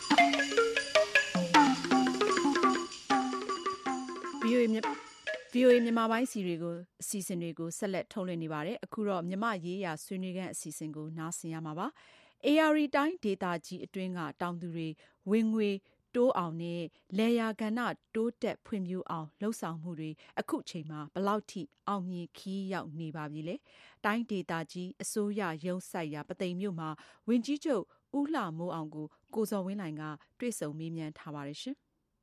ဗီအိုအေ ဗီအိုအေမြန်မာပိုင်းစီတွေကိုအစီအစဉ်တွေကိုဆက်လက်ထုတ်လွှင့်နေပါတယ်အခုတော့မြမရေးရာဆွေးနွေးခန်းအစီအစဉ်ကိုနားဆင်ရမှာပါအေအာရီတိုင်းဒေသကြီးအတွင်းကတောင်သူတွေဝင်ငွေတိုးအောင်နဲ့လေယာကဏ္ဍတိုးတက်ဖွံ့ဖြိုးအောင်လှုံ့ဆော်မှုတွေအခုချိန်မှာဘလောက်ထိအောင်မြင်ခီးရောက်နေပါပြီလဲတိုင်းဒေသကြီးအစိုးရရုံးဆိုင်ရာပသိမ်မြို့မှာဝင်ကြီးချုပ်ဦးလှမိုးအောင်ကိုကိုဇော်ဝင်းလှိုင်ကတွေ့ဆုံမေးမြန်းထားပါတယ်ရှင်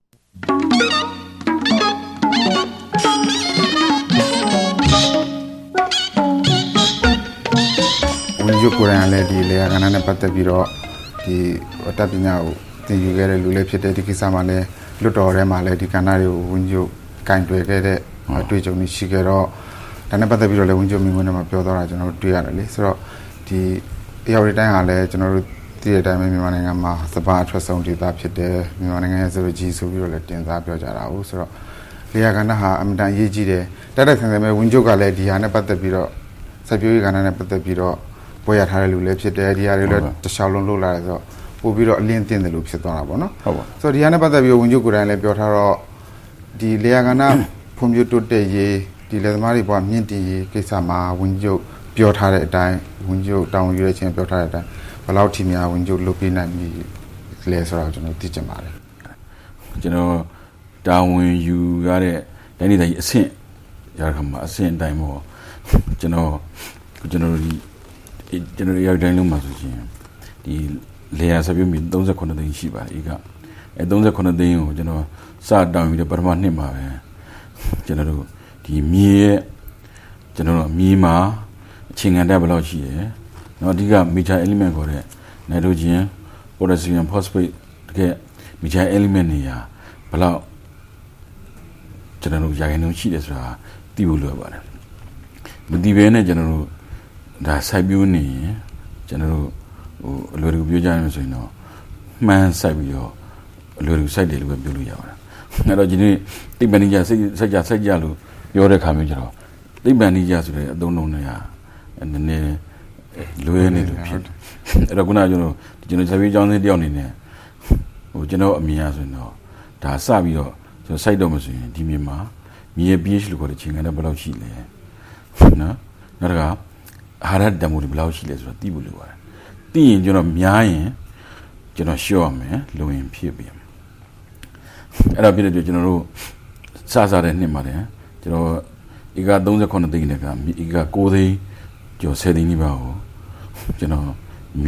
ဝင်ရုပ်ကိုယ်တိုင်လည်းဒီလေယာကဏ္ဍနဲ့ပတ်သက်ပြီးတော့ဒီတပ်ပညာကိုသင်ယူခဲ့တဲ့လူလည်းဖြစ်တဲ့ဒီကိစ္စမှာလည်းလွတ်တော်ထဲမှာလည်းဒီကဏ္ဍတွေကိုဝင်ရုပ်ကင်တွယ်ခဲ့တဲ့အတွေ့အကြုံတွေရှိခဲ့တော့ဒါနဲ့ပတ်သက်ပြီးတော့လည်းဝင်ရုပ်မိငွေနဲ့မှာပြောသွားတာကျွန်တော်တို့တွေ့ရတယ်လေဆိုတော့ဒီအရာတွေတိုင်းဟာလည်းကျွန်တော်တို့ဒီအတိုင်းပဲမြန်မာနိုင်ငံမှာစပါးအထွက်ဆုံးဒေသဖြစ်တယ်မြန်မာနိုင်ငံရဲ့ဆိုလိုကြီးဆိုပြီးတော့လည်းတင်စားပြောကြတာဟုတ်ဆိုတော့လေယာကဏ္ဍဟာအမြဲတမ်းအရေးကြီးတယ်တက်တက်ဆန်ဆန်ပဲဝင်ရုပ်ကလည်းဒီဟာနဲ့ပတ်သက်ပြီးတော့စိုက်ပျိုးရေးကဏ္ဍနဲ့ပတ်သက်ပြီးတော့ပွဲရထားတဲ့လူလည်းဖြစ်တယ်ဒီဟာတွေလည်းတခြားလုံးလုပ်လာတယ်ဆိုတော့ပို့ပြီးတော့အလင်းတင်တယ်လို့ဖြစ်သွားတာပေါ့နော်ဟုတ်ပါဆိုတော့ဒီဟာနဲ့ပတ်သက်ပြီးဝင်ကျုပ်ကိုယ်တိုင်လည်းပြောထားတော့ဒီလေယာကဏ္ဍဖွံ့ဖြိုးတိုးတက်ရေးဒီလက်သမားတွေဘဝမြင့်တင်ရေးကိစ္စမှာဝင်ကျုပ်ပြောထားတဲ့အတိုင်းဝင်ကျုပ်တောင်းယူရခြင်းပြောထားတဲ့အတိုင်းဘယ်လောက်ထိများဝင်ကျုပ်လုပ်ပေးနိုင်ပြီလဲဆိုတော့ကျွန်တော်သိချင်ပါတယ်ကျွန်တော်တာဝန်ယူရတဲ့တိုင်းဒေသကြီးအဆင့်ရခမှာအဆင့်အတိုင်းပေါ့ကျွန်တော်ကျွန်တော်ဒီကျွန်တော်ရောက်တိုင်းလုံးမှာဆိုရှင်ဒီလေယာစပြုံးမီthirty-eightသိန်းရှိပါတယ်ဤကအဲthirty-eightသိန်းကိုကျွန်တော်စတောင်းပြီးတော့ပထမနှစ်မှာပဲကျွန်တော်တို့ဒီမြေရဲ့ကျွန်တော်တို့မြေမှာအချိန်ငန်တက်ဘယ်လောက်ရှိရယ်เนาะအဓိက major element ခေါ်တဲ့ nitrogen potassium phosphate တကယ် major element တွေကဘယ်လောက်ကျွန်တော်တို့ရာခိုင်နှုန်းရှိတယ်ဆိုတာသိဖို့လိုပါတယ်မသိဘဲနဲ့ကျွန်တော်တို့ဒါစိုက်ပျိုးနေရင်ကျွန်တော်တို့ဟိုအလွယ်တကူပြောကြရမယ်ဆိုရင်တော့မှန်းစိုက်ပြီးတော့အလွယ်တကူစိုက်တယ်လို့ပဲပြောလို့ရပါတယ်အဲ့တော့ဒီနေ့တိပ္ပဏိကျစိတ်စိုက်ကြစိုက်ကြလို့ပြောတဲ့ခါမျိုးကျတော့တိပ္ပဏိကျဆိုတဲ့အသုံးလုံးတွေကနည်းနည်းလွယ်နေလို့ဖြစ်အဲ့တော့ခုနကကျွန်တော်ကျွန်တော်စာပေအကြောင်းလေးတယောက်အနေနဲ့ဟိုကျွန်တော်အမြင်အရဆိုရင်တော့ဒါစပြီးတော့ကျွန်တော်စိုက်တော့မှဆိုရင်ဒီမြေမှာမြေရဲ့ pH လို့ခေါ်တဲ့ချိန်ကနေဘယ်လောက်ရှိလဲနော်နောက်တစ်ခါအာဟာရဓာတ်မှုတွေဘယ်လောက်ရှိလဲဆိုတော့သိဖို့လိုပါတယ်သိရင်ကျွန်တော်များရင်ကျွန်တော်ရှော့ရမယ်လုံရင်ဖြည့်ပေးမယ်အဲ့တော့ဖြစ်တဲ့ကျွန်တော်တို့စစတဲ့နှစ်မှာတယ်ကျွန်တော်ဧကthirty-eightသိန်းနဲ့ကဧကnineသိန်းကျော်tenသိန်းနီးပါးကိုကျွန်တော်မြေ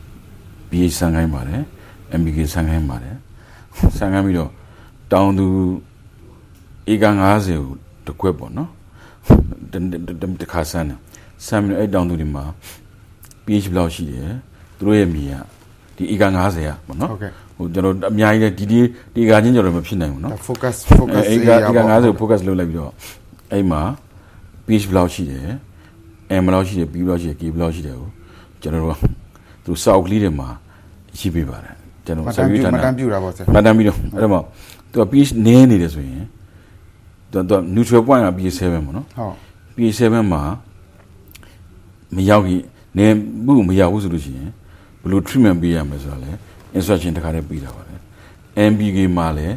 pH ဆန်းခိုင်းပါတယ် M P K ဆန်းခိုင်းပါတယ်ဆန်းခိုင်းပြီးတော့တောင်သူဧကfiftyကိုတစ်ခွက်ပေါ့နော်တခါဆန်းတယ်ဆန်းပြီးအဲ့တောင်သူတွေမှာ pH ဘယ်လောက်ရှိတယ်သူတို့ရဲ့မြေကဒီဧကfiftyကပေါ့နော်ဟိုကျွန်တော်အများကြီးလေဒီဒီဧကချင်းကျော်တော့မဖြစ်နိုင်ဘူးနော် focus focus ဧကဧကfiftyကို focus လုပ်လိုက်ပြီးတော့အဲ့မှာ pH ဘယ်လောက်ရှိတယ် M ဘယ်လောက်ရှိတယ် B ဘယ်လောက်ရှိတယ် K ဘယ်လောက်ရှိတယ်ကိုကျွန်တော်တို့သူစောက်ကလေးတွေမှာရှိပေးပါတယ်ကျွန်တော်စာရေးဌာနမှတ်တမ်းပြုတာပေါ့ဆရာမှတ်တမ်းပြီးတော့အဲ့တော့သူက pH နည်းနေတယ်ဆိုရင်သူက neutral point က pH seven ပေါ့နော်ဟုတ် pH seven မှာမရောက်ကြီးနည်းဘူးမရောက်ဘူးဆိုလို့ရှိရင်ဘယ်လို treatment ပေးရမလဲဆိုတာလဲ instruction တစ်ခါတည်းပေးတာပါလေ M P K မှာလည်း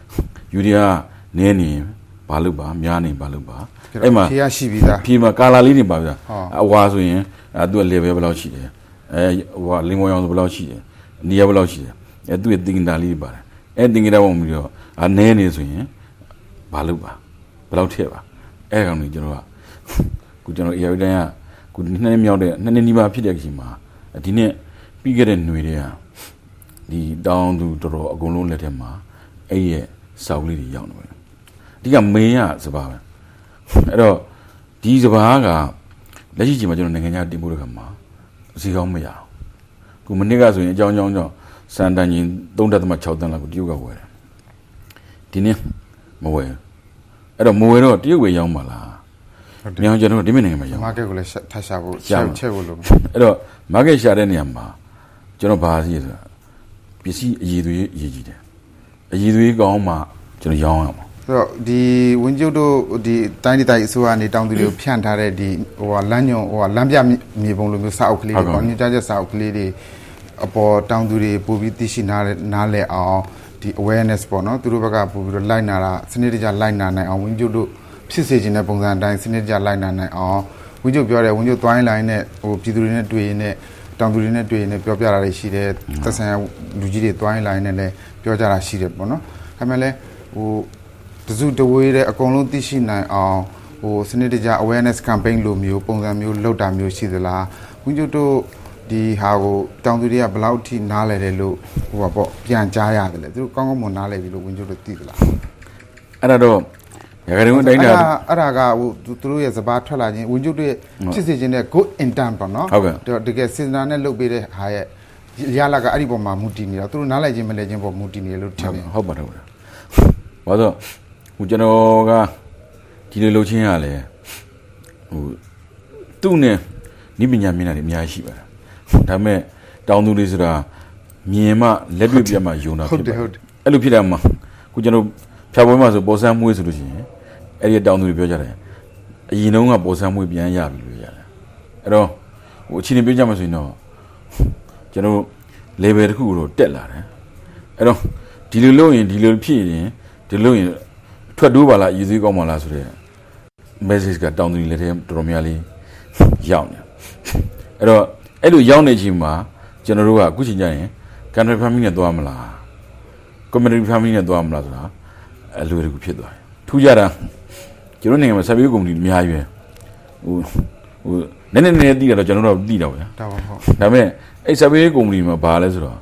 urea နည်းနေဘာလုပ်ပါများနေဘာလုပ်ပါအဲ့မှာဖြေရရှိပြီးသားဖြေမှာကာလာလေးတွေပါဗျာအဝါဆိုရင်အဲသူ့ level ဘယ်လောက်ရှိတယ်အဲဟိုလင်းမောရောင်ဆိုဘယ်လောက်ရှိတယ်နေရာဘယ်လောက်ရှိတယ်အဲသူ့ရဲ့သင်္ကေတလေးပါတယ်အဲသင်္ကေတပုံပြီးတော့အနည်းနေဆိုရင်ဘာလုပ်ပါဘယ်လောက်ထည့်ပါအဲကောင်ကြီးကျွန်တော်ကခုကျွန်တော် A R တိုင်းကခုနှစ်နှစ်မြောက်တဲ့နှစ်နှစ်နီးပါးဖြစ်တဲ့အချိန်မှာဒီနေ့ပြီးခဲ့တဲ့ຫນွေတွေကဒီတောင်းသူတော်တော်အကုန်လုံးလက်ထက်မှာအဲ့ရဲ့စောက်လေးတွေရောက်နေတယ်အဓိကမင်းရစပါပဲအဲ့တော့ဒီစပါးကလက်ရှိချိန်မှာကျွန်တော်နိုင်ငံခြားတင်ပို့တဲ့ခါမှာအစီကောင်းမရအောင်ခုမနစ်ကဆိုရင်အကြောင်းကြောင်းကြောင့်စံတန်ကြီးthree point sixတန်းလောက်ကိုတရုတ်ကဝယ်တယ်ဒီနေ့မဝယ်အဲ့တော့မဝယ်တော့တရုတ်ဝယ်ရောက်မှာလားမြောင်ကျွန်တော်ဒီနိုင်ငံမှာရောက် market ကိုလည်းထပ်ရှာဖို့ချက်ချက်ဖို့လို့အဲ့တော့ market ရှာတဲ့နေရာမှာကျွန်တော်ဘာစီဆိုတာပစ္စည်းအည်သွေးအည်ကြီးတယ်အည်သွေးကောင်းမှကျွန်တော်ရောင်းရမှာဆိုတော့ဒီဝင်းကျုပ်တို့ဒီတိုင်းဒေသကြီးအစိုးရနေတောင်သူတွေကိုဖြန့်ထားတဲ့ဒီဟိုဟာလမ်းညွန်ဟိုဟာလမ်းပြမြေပုံလိုမျိုးစာအုပ်ကလေးတွေပေါ့ညွှန်ကြားချက်စာအုပ်ကလေးတွေအပေါ်တောင်သူတွေပို့ပြီးသိရှိနားနားလဲအောင်ဒီ awareness ပေါ့နော်သူတို့ဘက်ကပို့ပြီးတော့လိုက်နာတာစနစ်တကျလိုက်နာနိုင်အောင်ဝင်းကျုပ်တို့ဖြစ်စေခြင်းတဲ့ပုံစံအတိုင်းစနစ်တကျလိုက်နာနိုင်အောင်ဝင်းကျုပ်ပြောတယ်ဝင်းကျုပ်သွားရင်လိုင်းနဲ့ဟိုပြည်သူတွေနဲ့တွေ့ရင်နဲ့တောင်သူတွေနဲ့တွေ့ရင်လည်းပြောပြတာတွေရှိတယ်သက်ဆိုင်ရာလူကြီးတွေသွားရင်လိုင်းနဲ့လည်းပြောကြတာရှိတယ်ပေါ့နော်ဒါပေမဲ့လည်းဟိုတစုတဝေးတဲ့အကုန်လုံးသိရှိနိုင်အောင်ဟိုစနစ်တကျ awareness campaign လိုမျိုးပုံစံမျိုးလုပ်တာမျိုးရှိသလားဝင်းကျုပ်တို့ဒီဟာကိုတောင်သူတွေကဘယ်လောက်ထိနားလဲတယ်လို့ဟိုပါပေါ့ပြန်ကြားရတယ်လေသူတို့ကောင်းကောင်းမွန်နားလဲပြီလို့ဝင်းကျုပ်တို့သိသလားအဲ့ဒါတော့ရခိုင်တိုင်းတိုင်းတာအဲ့ဒါကဟိုသူတို့ရဲ့စပါးထွက်လာခြင်းဝင်းကျုပ်တို့ရဲ့ဖြစ်စေခြင်းတဲ့ good intern ပေါ့နော်တကယ်စဉ်းစားနဲ့လုပ်ပေးတဲ့ဟာရဲ့ရလာကအဲ့ဒီပေါ်မှာမူတည်နေတာသူတို့နားလိုက်ခြင်းမလဲခြင်းပေါ်မူတည်နေလို့ထင်တယ်ဟုတ်ပါတယ်ဟုတ်ပါတယ်ဘာလို့ဟိုကျွန်တော်ကဒီလိုလုပ်ချင်းရလဲဟိုသူ့နဲ့နိပညာမျက်နှာတွေအများကြီးရှိပါတယ်ဒါပေမဲ့တောင်သူတွေဆိုတာမြင်မှလက်တွေ့ပြမှယုံတာဖြစ်ပါတယ်အဲ့လိုဖြစ်တာမှခုကျွန်တော်ဖြာပွဲမှာဆိုပေါ်ဆန်းမွေးဆိုလို့ရှိရင်အဲ့ဒီတောင်သူတွေပြောကြတယ်အရင်တုန်းကပေါ်ဆန်းမွေးပြန်ရပြီလို့ရတယ်အဲ့တော့ဟိုအချင်းချင်းပြောကြမှာဆိုရင်တော့ကျွန်တော် level တစ်ခုကိုတော့တက်လာတယ်အဲ့တော့ဒီလိုလုပ်ရင်ဒီလိုဖြစ်ရင်ဒီလိုရင်ထွက်တိုးပါလားရည်စည်းကောင်းပါလားဆိုတဲ့ message ကတောင်သူတွေလက်ထဲတော်တော်များလေးရောက်နေအဲ့တော့အဲ့လိုရောက်နေချိန်မှာကျွန်တော်တို့ကအခုချိန်ကျရင် country farming နဲ့သွားမလား community farming နဲ့သွားမလားဆိုတာအလွယ်တကူဖြစ်သွားတယ်ထူးကြတာကျွန်တော်နိုင်ငံမှာ service company အများကြီးပဲဟိုဟိုနည်းနည်းနည်းသိရတော့ကျွန်တော်တို့သိတော့ဗျာဒါပါဟုတ်ဒါပေမဲ့အဲ့ service company မှာဘာလဲဆိုတော့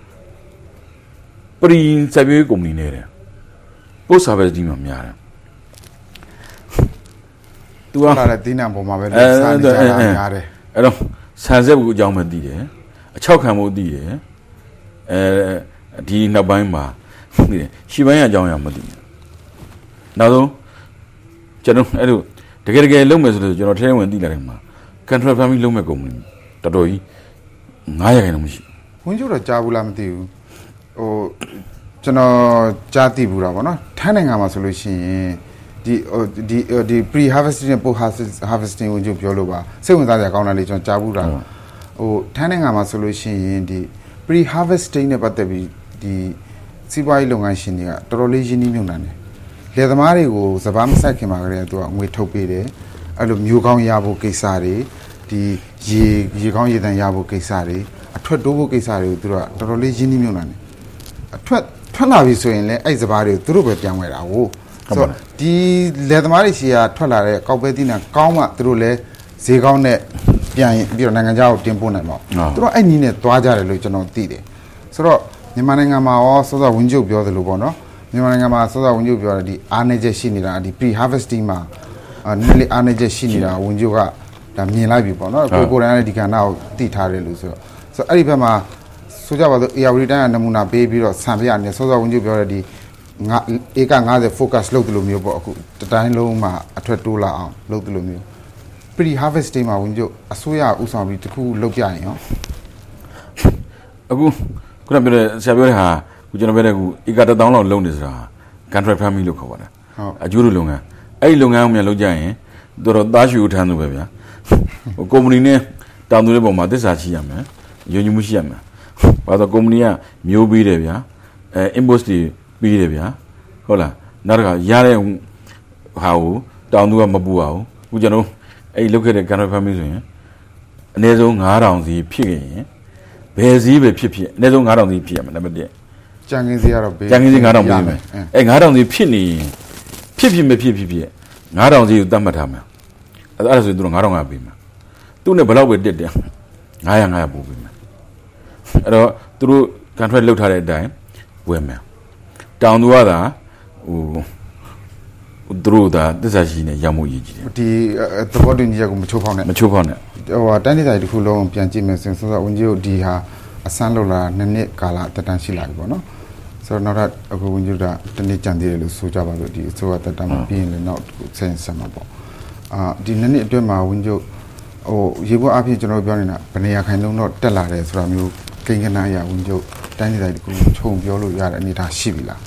pre service company နဲ့တယ် post service ဒီမှာများတယ်သူကလာတဲ့တင်းနံပေါ်မှာပဲစာနေကြတာများတယ်အဲ့တော့ဆန်ဆက်ဘူးအကြောင်းပဲသိတယ်အချောက်ခံမှုသိတယ်အဲဒီနောက်ပိုင်းမှာသိတယ်ရှီပိုင်းအကြောင်းအရာမသိဘူးနောက်ဆုံးကျွန်တော်အဲ့လိုတကယ်တကယ်လုပ်မယ်ဆိုလို့ကျွန်တော်ထဲဝင်သိလာတယ်မှာ control family လုပ်မဲ့ကုမ္ပဏီတော်တော်ကြီးnineရာခိုင်နှုန်းမရှိဝန်ကျိုးတော့ကြားဘူးလားမသိဘူးဟိုကျွန်တော်ကြားသိဘူးတာပေါ့နော်ထိုင်းနိုင်ငံမှာဆိုလို့ရှိရင်ဒီဒီဒီ pre harvesting နဲ့ post harvesting ဝန်ကျိုးပြောလို့ပါစိတ်ဝင်စားစရာကောင်းတာလေးကျွန်တော်ကြားဘူးတာဟိုထိုင်းနိုင်ငံမှာဆိုလို့ရှိရင်ဒီ pre harvesting နဲ့ပတ်သက်ပြီးဒီစီးပွားရေးလုပ်ငန်းရှင်တွေကတော်တော်လေးရင်းနှီးမြှုပ်နှံတယ်လယ်သမားတွေကိုစပားမဆိုင်ခင်မှာကလေးကသူကငွေထုတ်ပေးတယ်အဲ့လိုမျိုးကောင်းရဖို့ကိစ္စတွေဒီရေရေကောင်းရေတန်ရဖို့ကိစ္စတွေအထွက်တိုးဖို့ကိစ္စတွေကိုသူတို့ကတော်တော်လေးရင်းနှီးမြှုပ်နှံတယ်အထွက်ထွက်လာပြီဆိုရင်လည်းအဲ့စပားတွေကိုသူတို့ပဲပြန်ဝယ်တာဟုတ်ဆိုတော့ဒီလယ်သမားတွေရှီကထွက်လာတဲ့ကောက်ပဲသီးနှံကောင်းမှသူတို့လည်းဈေးကောင်းနဲ့ပြန်ပြီးတော့နိုင်ငံခြားကိုတင်ပို့နိုင်မှာသူတို့အဲ့နည်းနဲ့သွားကြတယ်လို့ကျွန်တော်သိတယ်ဆိုတော့မြန်မာနိုင်ငံမှာရောစောစောဝန်ကျုပ်ပြောသလိုပေါ့နော်မြန်မာနိုင်ငံမှာစောစောဝန်ကျုပ်ပြောတယ်ဒီအားနေချက်ရှိနေတာဒီ pre harvesting မှာနည်းလေးအားနေချက်ရှိနေတာဝန်ကျုပ်ကဒါမြင်လိုက်ပြီပေါ့နော်ကိုကိုရန်လည်းဒီကဏ္ဍကိုသိထားတယ်လို့ဆိုတော့ဆိုတော့အဲ့ဒီဘက်မှာဆိုကြပါစို့ A R D တိုင်းကနမူနာပေးပြီးတော့ဆံပြရတယ်စောစောဝန်ကျုပ်ပြောတဲ့ဒီငါဧကfifty focus လုပ်တယ်လို့မျိုးပေါ့အခုတတိုင်းလုံးမှာအထွက်တိုးလာအောင်လုပ်တယ်လို့မျိုး pre harvesting မှာဝန်ကျုပ်အစိုးရဥဆောင်ပြီးတခုလုပ်ကြရင်ရောအခုခုနပြောတဲ့ဆရာပြောတဲ့ဟာခုကျွန်တော်ပြောတဲ့ခုဧကone thousandလောက်လုံးနေဆိုတာ contract farming လို့ခေါ်ပါတယ်ဟုတ်အကျိုးလုပ်ငန်းအဲ့ဒီလုပ်ငန်းကိုမြန်လုပ်ကြရင်တော်တော်သားရှူထမ်းလို့ပဲဗျာဟိုကုမ္ပဏီနဲ့တောင်သူတွေပေါ်မှာသစ္စာရှိရမယ်ယုံကြည်မှုရှိရမယ်ဘာလို့ကုမ္ပဏီကမျိုးပေးတယ်ဗျာအဲ invoice တွေပေးတယ်ဗျာဟုတ်လားနောက်တစ်ခါရတဲ့ဟာကိုတောင်သူကမပူအောင်ခုကျွန်တော်အဲ့ဒီလုပ်ခဲ့တဲ့ contract farming ဆိုရင်အနည်းဆုံးfive thousandစီဖြစ်ခဲ့ရင်ဘယ်စည်းပဲဖြစ်ဖြစ်အနည်းဆုံးfive thousandစီဖြစ်ရမယ်နံပါတ်one ကြံငင်းစီကတော့ဘေးကြံငင်းစီfive thousandပေးမယ်အဲfive thousandစီဖြစ်နေဖြစ်ဖြစ်မဖြစ်ဖြစ်ဖြစ်five thousandစီကိုတတ်မှတ်ထားမယ်အဲ့ဒါဆိုရင်သူတို့five thousand five hundredပေးမယ်သူနဲ့ဘယ်လောက်ပဲတက်တယ်five hundred five hundredပို့ပေးမယ်အဲ့တော့သူတို့ contract လုပ်ထားတဲ့အတိုင်းဝယ်မယ်တောင်သူကသာဟိုသူတို့သာသစ္စာရှိနေရမှုရည်ကြီးတယ်ဒီသဘောတူညီချက်ကိုမချိုးဖောက်နဲ့မချိုးဖောက်နဲ့ဟိုတိုင်းဒေသကြီးတစ်ခုလုံးပြန်ကြည့်မယ်ဆိုရင်စောစောဝန်ကြီးတို့ဒီဟာအစမ်းလောက်လာနှစ်နှစ်ကာလတက်တန်းရှိလာပြီပေါ့နော်ဆိုတော့နောက်ထပ်အခုဝန်ကြီးတို့ကတနေ့ကြံသေးတယ်လို့ဆိုကြပါလို့ဒီအစိုးရတက်တန်းမှာပြီးရင်လည်းနောက်ဆက်ဆက်မှာပေါ့အာဒီနှစ်နှစ်အတွင်းမှာဝန်ကြီးဟိုရေပေါ်အဖြစ်ကျွန်တော်ပြောနေတာဗနေရခိုင်လုံးတော့တက်လာတယ်ဆိုတာမျိုးကိန်းကနအရာဝန်ကြီးတိုင်းဒေသကြီးတစ်ခုခြုံပြောလို့ရတဲ့အနေအထားရှိပြီလား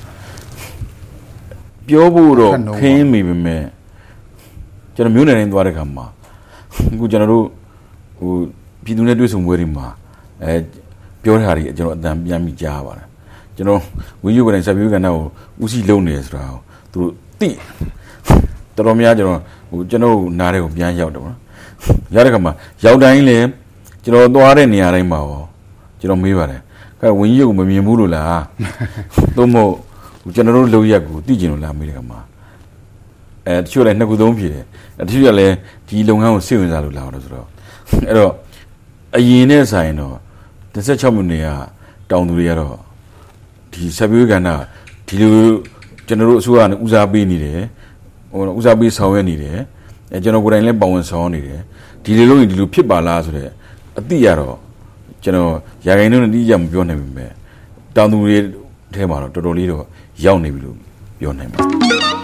ပြောဖို့တော့ခင်းမိပေမဲ့ကျွန်တော်မျိုးနယ်တိုင်းသွားတဲ့ခါမှာအခုကျွန်တော်တို့ဟိုပြည်သူနဲ့တွေ့ဆုံပွဲတွေမှာအဲပြောတဲ့ဟာတွေကျွန်တော်အတန်ပြန်ပြီးကြားပါတယ်ကျွန်တော်ဝင်းယူကနေဆက်ပြီးကဏ္ဍကိုဦးစီးလုံးနေဆိုတာကိုသူတို့သိတော်တော်များကျွန်တော်ဟိုကျွန်တော်နားထဲကိုပြန်ရောက်တယ်ပေါ့နော်ရတဲ့ခါမှာရောက်တိုင်းလည်းကျွန်တော်သွားတဲ့နေရာတိုင်းမှာရောကျွန်တော်မေးပါတယ်အဲဝင်းယူကိုမမြင်ဘူးလို့လားသို့မဟုတ်ကျွန်တော်တို့လုံရက်ကိုသိကျင်လို့လာမေးတဲ့ခါမှာအဲတချို့လည်းနှစ်ခုသုံးဖြစ်တယ်တချို့ကလည်းဒီလုပ်ငန်းကိုစိတ်ဝင်စားလို့လာတော့ဆိုတော့အဲ့တော့အရင်နဲ့ဆိုင်တော့twenty-sixမိနစ်ကတောင်သူတွေကတော့ဒီဆက်ပြီးကဏ္ဍဒီလိုကျွန်တော်တို့အစိုးရကဦးစားပေးနေတယ်ဟိုဦးစားပေးဆောင်ရွက်နေတယ်အဲကျွန်တော်ကိုယ်တိုင်လည်းပါဝင်ဆောင်နေတယ်ဒီလိုလုပ်ရင်ဒီလိုဖြစ်ပါလားဆိုတဲ့အသိရတော့ကျွန်တော်ရာခိုင်နှုန်းနဲ့တိကျမပြောနိုင်ဘူးပဲတောင်သူတွေထဲမှာတော့တော်တော်လေးတော့ရောက်နေပြီလို့ပြောနိုင်ပါတယ်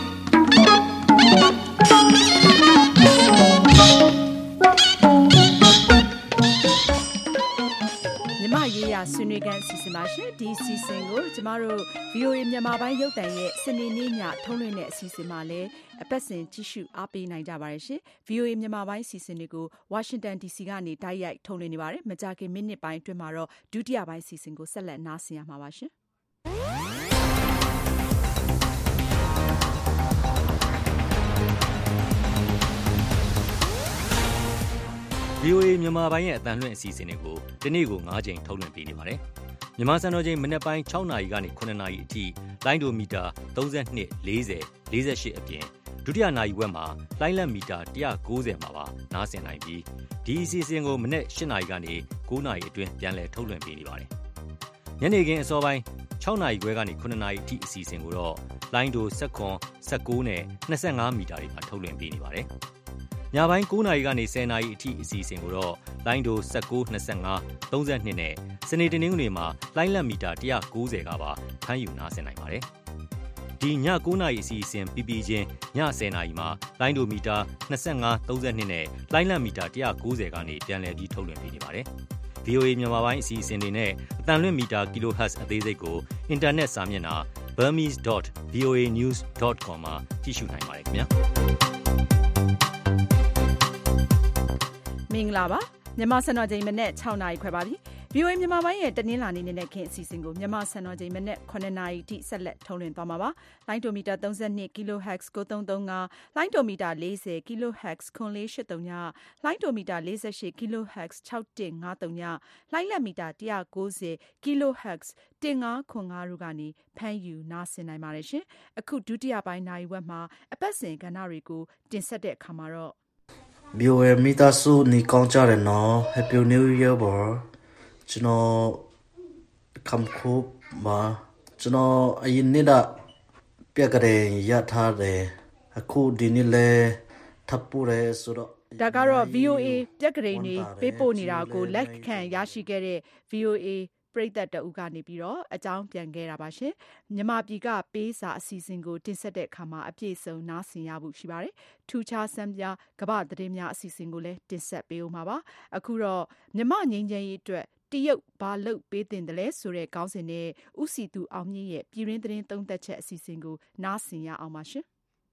ရေးရဆွေးနွေးခန်းအစီအစဉ်ပါရှင်ဒီအစီအစဉ်ကိုကျမတို့ V O A မြန်မာပိုင်းရုပ်သံရဲ့စနေနေ့ညထုတ်လွှင့်တဲ့အစီအစဉ်မှာလည်းအပတ်စဉ်ကြည့်ရှုအားပေးနိုင်ကြပါတယ်ရှင် V O A မြန်မာပိုင်းအစီအစဉ်တွေကို Washington D C ကနေတိုက်ရိုက်ထုတ်လွှင့်နေပါတယ်မကြာခင်မိနစ်ပိုင်းအတွင်းမှာတော့ဒုတိယပိုင်းအစီအစဉ်ကိုဆက်လက်နားဆင်ရမှာပါရှင် V O A မြန်မာပိုင်းရဲ့အသံလွှင့်အစီအစဉ်တွေကိုဒီနေ့ကိုfiveချိန်ထုတ်လွှင့်ပေးနေပါတယ်။မြန်မာစံတော်ချိန်မနက်ပိုင်းsixနာရီကနေsevenနာရီအထိလိုင်းဒိုမီတာthirty-two, forty, forty-eightအပြင်ဒုတိယနာရီဝက်မှာလိုင်းလက်မီတာone ninetyမှာပါနားဆင်နိုင်ပြီးဒီအစီအစဉ်ကိုမနက်eightနာရီကနေnineနာရီအတွင်းပြန်လည်ထုတ်လွှင့်ပေးနေပါတယ်။ညနေခင်းအစောပိုင်းsixနာရီခွဲကနေsevenနာရီအထိအစီအစဉ်ကိုတော့လိုင်းဒိုeleven, nineteenနဲ့twenty-fiveမီတာတွေမှာထုတ်လွှင့်ပေးနေပါတယ်။ညပိုင်း၉နာရီကနေ၁၀နာရီအထိအစီအစဉ်ကိုတော့လိုင်းဒို၁၉ ၂၅ ၃၂နဲ့စနေတနင်္ဂနွေမှာလိုင်းလက်မီတာ၁၉၀ကပါဖမ်းယူနားဆင်နိုင်ပါတယ်။ဒီည၉နာရီအစီအစဉ်ပြီးပြီးချင်းည၁၀နာရီမှာလိုင်းဒိုမီတာ၂၅ ၃၂နဲ့လိုင်းလက်မီတာ၁၉၀ကနေပြန်လည်ပြီးထုတ်လွှင့်ပေးနေပါတယ်။ဗီအိုအေ မြန်မာပိုင်းအစီအစဉ်တွေနဲ့အတန်လွင့်မီတာ kilohertz အသေးစိတ်ကိုအင်တာနက်စာမျက်နှာ burmese dot v o a news dot com မှာကြည့်ရှုနိုင်ပါတယ်ခင်ဗျာမင်္ဂလာပါမြန်မာစံတော်ချိန်မနေ့၆နာရီခွဲပါပြီ ဗီအိုအေ မြန်မာပိုင်းရဲ့တနင်္လာနေ့နေ့နဲ့ခင်အစီအစဉ်ကိုမြန်မာစံတော်ချိန်မနေ့၇နာရီထိဆက်လက်ထုတ်လွှင့်သွားမှာပါလိုင်းဒိုမီတာ၃၂ kilohertz ၉၃၃၅လိုင်းဒိုမီတာ၄၀ kilohertz ခွန်လေး၈၃ညလိုင်းဒိုမီတာ၄၈ kilohertz ၆၁၅၃ညလိုင်းလက်မီတာ၁၉၀ kilohertz ၁၅ခွန်၅တို့ကနေဖမ်းယူနားဆင်နိုင်ပါတယ်ရှင်အခုဒုတိယပိုင်းနိုင်ဝက်မှာအပတ်စဉ်ကဏ္ဍတွေကိုတင်ဆက်တဲ့အခါမှာတော့ဗီအိုအေမိသားစုနေကောင်းကြတယ်နော် Happy New Year ပါကျွန်တော်ကမ်ခုမှာကျွန်တော်အရင်နေ့ကပြက်ကလေးရထားတယ်အခုဒီနေ့လဲထပ်ပို့ရဲဆိုတော့ဒါကတော့ ဗီအိုအေ ပြက်ကလေးနေပေးပို့နေတာကိုလက်ခံရရှိခဲ့တဲ့ ဗီအိုအေ ပရိသတ်တအုပ်ကနေပြီးတော့အကြောင်းပြန်ခဲ့တာပါရှင်မြန်မာပြည်ကပေးစာအစီအစဉ်ကိုတင်ဆက်တဲ့အခါမှာအပြည့်စုံနားဆင်ရဖို့ရှိပါတယ်ထူးခြားစမ်းပြကမ္ဘာသတင်းများအစီအစဉ်ကိုလည်းတင်ဆက်ပေးဦးမှာပါအခုတော့မြန်မာငြိမ်းချမ်းရေးအတွက်တရုတ်ဘာလုပ်ပေးတင်တယ်လဲဆိုတဲ့ခေါင်းစဉ်နဲ့ဦးစီသူအောင်မြင့်ရဲ့ပြည်ရင်းသတင်းသုံးသပ်ချက်အစီအစဉ်ကိုနားဆင်ရအောင်ပါရှင်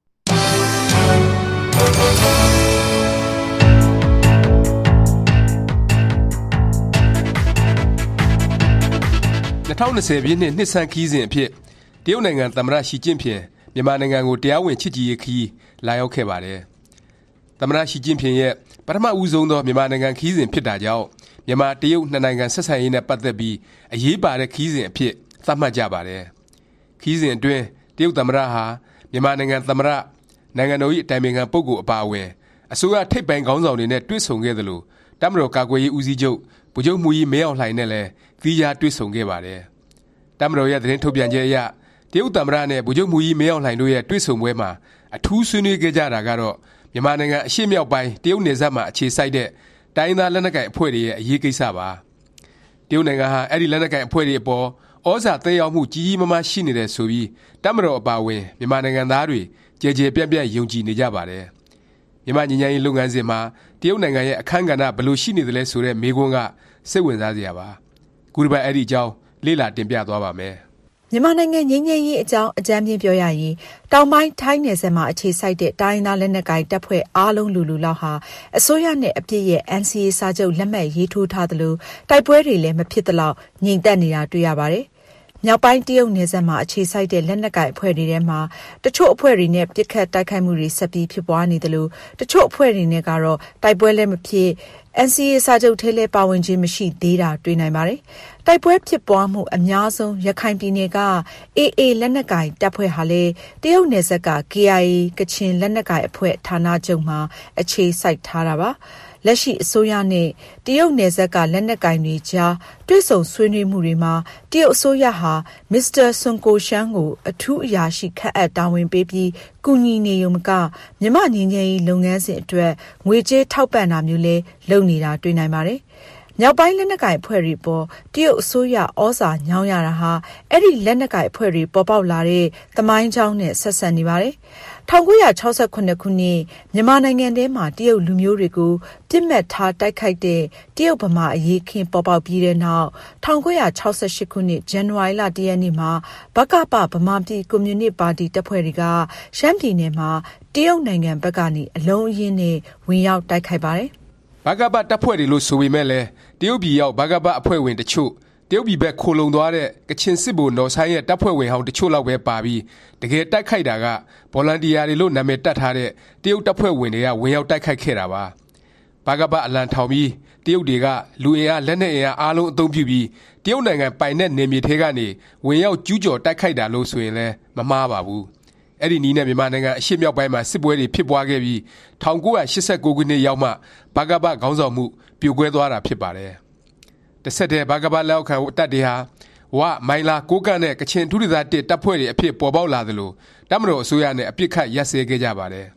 ၂၀၂၀ပြည့်နှစ်နှစ်ဆန်းခီးစဉ်အဖြစ်တရုတ်နိုင်ငံသမ္မတရှီကျင့်ဖျင်မြန်မာနိုင်ငံကိုတရားဝင်ချစ်ကြည်ရေးခီးလာရောက်ခဲ့ပါတယ်။သမ္မတရှီကျင့်ဖျင်ရဲ့ပထမဦးဆုံးသောမြန်မာနိုင်ငံခီးစဉ်ဖြစ်တာကြောင့်မြန်မာတရုတ်နှစ်နိုင်ငံဆက်ဆံရေးနဲ့ပတ်သက်ပြီးအရေးပါတဲ့ခီးစဉ်အဖြစ်သတ်မှတ်ကြပါတယ်။ခီးစဉ်အတွင်းတရုတ်သမ္မတဟာမြန်မာနိုင်ငံသမ္မတနိုင်ငံတော်၏အတိုင်ပင်ခံပုဂ္ဂိုလ်အပါအဝင်အစိုးရထိပ်ပိုင်းခေါင်းဆောင်တွေနဲ့တွေ့ဆုံခဲ့သလိုတပ်မတော်ကာကွယ်ရေးဦးစီးချုပ်ဗိုလ်ချုပ်မှူးကြီးမင်းအောင်လှိုင်နဲ့လည်းသီးခြားတွေ့ဆုံခဲ့ပါတယ်။တပ်မတော်ရဲ့သတင်းထုတ်ပြန်ချက်အရတရုတ်သမ္မတနဲ့ဗိုလ်ချုပ်မှူးကြီးမင်းအောင်လှိုင်တို့ရဲ့တွေ့ဆုံပွဲမှာအထူးဆွေးနွေးခဲ့ကြတာကတော့မြန်မာနိုင်ငံအရှေ့မြောက်ပိုင်းတရုတ်နယ်စပ်မှာအခြေစိုက်တဲ့တိုင်းသားလက်နက်ကိုင်အဖွဲ့တွေရဲ့အရေးကိစ္စပါ။တရုတ်နိုင်ငံဟာအဲ့ဒီလက်နက်ကိုင်အဖွဲ့တွေအပေါ်ဩဇာသက်ရောက်မှုကြီးကြီးမားမားရှိနေတယ်ဆိုပြီးတပ်မတော်အပါအဝင်မြန်မာနိုင်ငံသားတွေကြဲကြဲပြန့်ပြန့်ယုံကြည်နေကြပါတယ်။မြန်မာငြိမ်းချမ်းရေးလုပ်ငန်းစဉ်မှာတရုတ်နိုင်ငံရဲ့အခန်းကဏ္ဍဘယ်လိုရှိနေသလဲဆိုတဲ့မေးခွန်းကစိတ်ဝင်စားစရာပါ။ခုတစ်ပတ်အဲ့ဒီအကြောင်းလေ့လာတင်ပြသွားပါမယ်။မြန်မာနိုင်ငံငြိမ်းချမ်းရေးအကြောင်းအကြမ်းဖျင်းပြောရရင်တောင်ပိုင်းထိုင်းနယ်စပ်မှာအခြေစိုက်တဲ့တိုင်းသားလက်နက်ကိုင်တပ်ဖွဲ့အားလုံးလူလူလောက်ဟာအစိုးရနဲ့အပြစ်ရဲ့ အန် စီ အေ စာချုပ်လက်မှတ်ရေးထိုးထားသလိုတိုက်ပွဲတွေလည်းမဖြစ်သလောက်ငြိမ်သက်နေတာတွေ့ရပါတယ်။မြောက်ပိုင်းတရုတ်နယ်စပ်မှာအခြေစိုက်တဲ့လက်နက်ကိုင်အဖွဲ့တွေထဲမှာတချို့အဖွဲ့တွေနဲ့ပြစ်ခတ်တိုက်ခိုက်မှုတွေဆက်ပြီးဖြစ်ပွားနေသလိုတချို့အဖွဲ့တွေနဲ့ကတော့တိုက်ပွဲလည်းမဖြစ် အန် စီ အေ စာချုပ်ထဲလဲပါဝင်ခြင်းမရှိသေးတာတွေ့နိုင်ပါတယ်။တိုက်ပွဲဖြစ်ပွားမှုအများဆုံးရခိုင်ပြည်နယ်က အေးအေး လက်နက်ကိုင်တပ်ဖွဲ့ဟာလည်းတရုတ်နယ်စပ်က ကေ အိုင် အေ ကချင်လက်နက်ကိုင်အဖွဲ့ဌာနချုပ်မှာအခြေစိုက်ထားတာပါ။လက်ရှိအစိုးရနဲ့တရုတ်နယ်စပ်ကလက်နက်ကိုင်တွေကြားတွေ့ဆုံဆွေးနွေးမှုတွေမှာတရုတ်အစိုးရဟာမစ္စတာဆွန်ကိုရှန်းကိုအထူးအရာရှိခန့်အပ်တာဝန်ပေးပြီးကူညီနေုံမကမြန်မာငြိမ်းချမ်းရေးလုပ်ငန်းစဉ်အတွက်ငွေကြေးထောက်ပံ့တာမျိုးလဲလုပ်နေတာတွေ့နိုင်ပါတယ်။မြောက်ပိုင်းလက်နက်ကိုင်အဖွဲ့တွေပေါ်တရုတ်အစိုးရဩဇာညောင်းရတာဟာအဲ့ဒီလက်နက်ကိုင်အဖွဲ့တွေပေါ်ပေါက်လာတဲ့သမိုင်းကြောင်းနဲ့ဆက်ဆံနေပါတယ်။၁၉၆၇ခုနှစ်မြန်မာနိုင်ငံထဲမှာတရုတ်လူမျိုးတွေကိုပြစ်မှတ်ထားတိုက်ခိုက်တဲ့တရုတ်ဗမာအရေးခင်းပေါ်ပေါက်ပြီးတဲ့နောက်၁၉၆၈ခုနှစ်ဇန်နဝါရီလ၁ရက်နေ့မှာဗကပဗမာပြည်ကွန်မြူနစ်ပါတီတပ်ဖွဲ့တွေကရှမ်းပြည်နယ်မှာတရုတ်နိုင်ငံဘက်ကနေအလုံးအရင်းနဲ့ဝင်ရောက်တိုက်ခိုက်ပါတယ်။ဗကပတပ်ဖွဲ့တွေလို့ဆိုပေမဲ့လည်းတရုတ်ပြည်ရောက်ဗကပအဖွဲ့ဝင်တချို့တရုတ်ပြည်ဘက်ခိုလုံသွားတဲ့ကချင်စစ်ဗိုလ်နော်ဆိုင်းရဲ့တပ်ဖွဲ့ဝင်ဟောင်းတချို့လောက်ပဲပါပြီးတကယ်တိုက်ခိုက်တာကဗော်လန်တီယာတွေလို့နာမည်တက်ထားတဲ့တရုတ်တပ်ဖွဲ့ဝင်တွေကဝင်ရောက်တိုက်ခိုက်ခဲ့တာပါဗကပအလံထောင်ပြီးတရုတ်တွေကလူအင်အားလက်နက်အင်အားအားလုံးအသုံးပြုပြီးတရုတ်နိုင်ငံပိုင်တဲ့နယ်မြေထဲကနေဝင်ရောက်ကျူးကျော်တိုက်ခိုက်တာလို့ဆိုရင်လည်းမမှားပါဘူးအဲ့ဒီနီးနဲ့မြန်မာနိုင်ငံအရှေ့မြောက်ပိုင်းမှာစစ်ပွဲတွေဖြစ်ပွားခဲ့ပြီး၁၉၈၉ခုနှစ်ရောက်မှဗကပခေါင်းဆောင်မှုပြိုကွဲသွားတာဖြစ်ပါတယ်။တစ်ဆက်တည်းဗကပလက်အောက်ခံတပ်တွေဟာဝမိုင်လာကိုကန့်နဲ့ကချင်ထူးဒေသတစ်တပ်ဖွဲ့တွေအဖြစ်ပေါ်ပေါက်လာသလိုတပ်မတော်အစိုးရနဲ့အပြစ်ခတ်ရပ်စဲခဲ့ကြပါတယ်။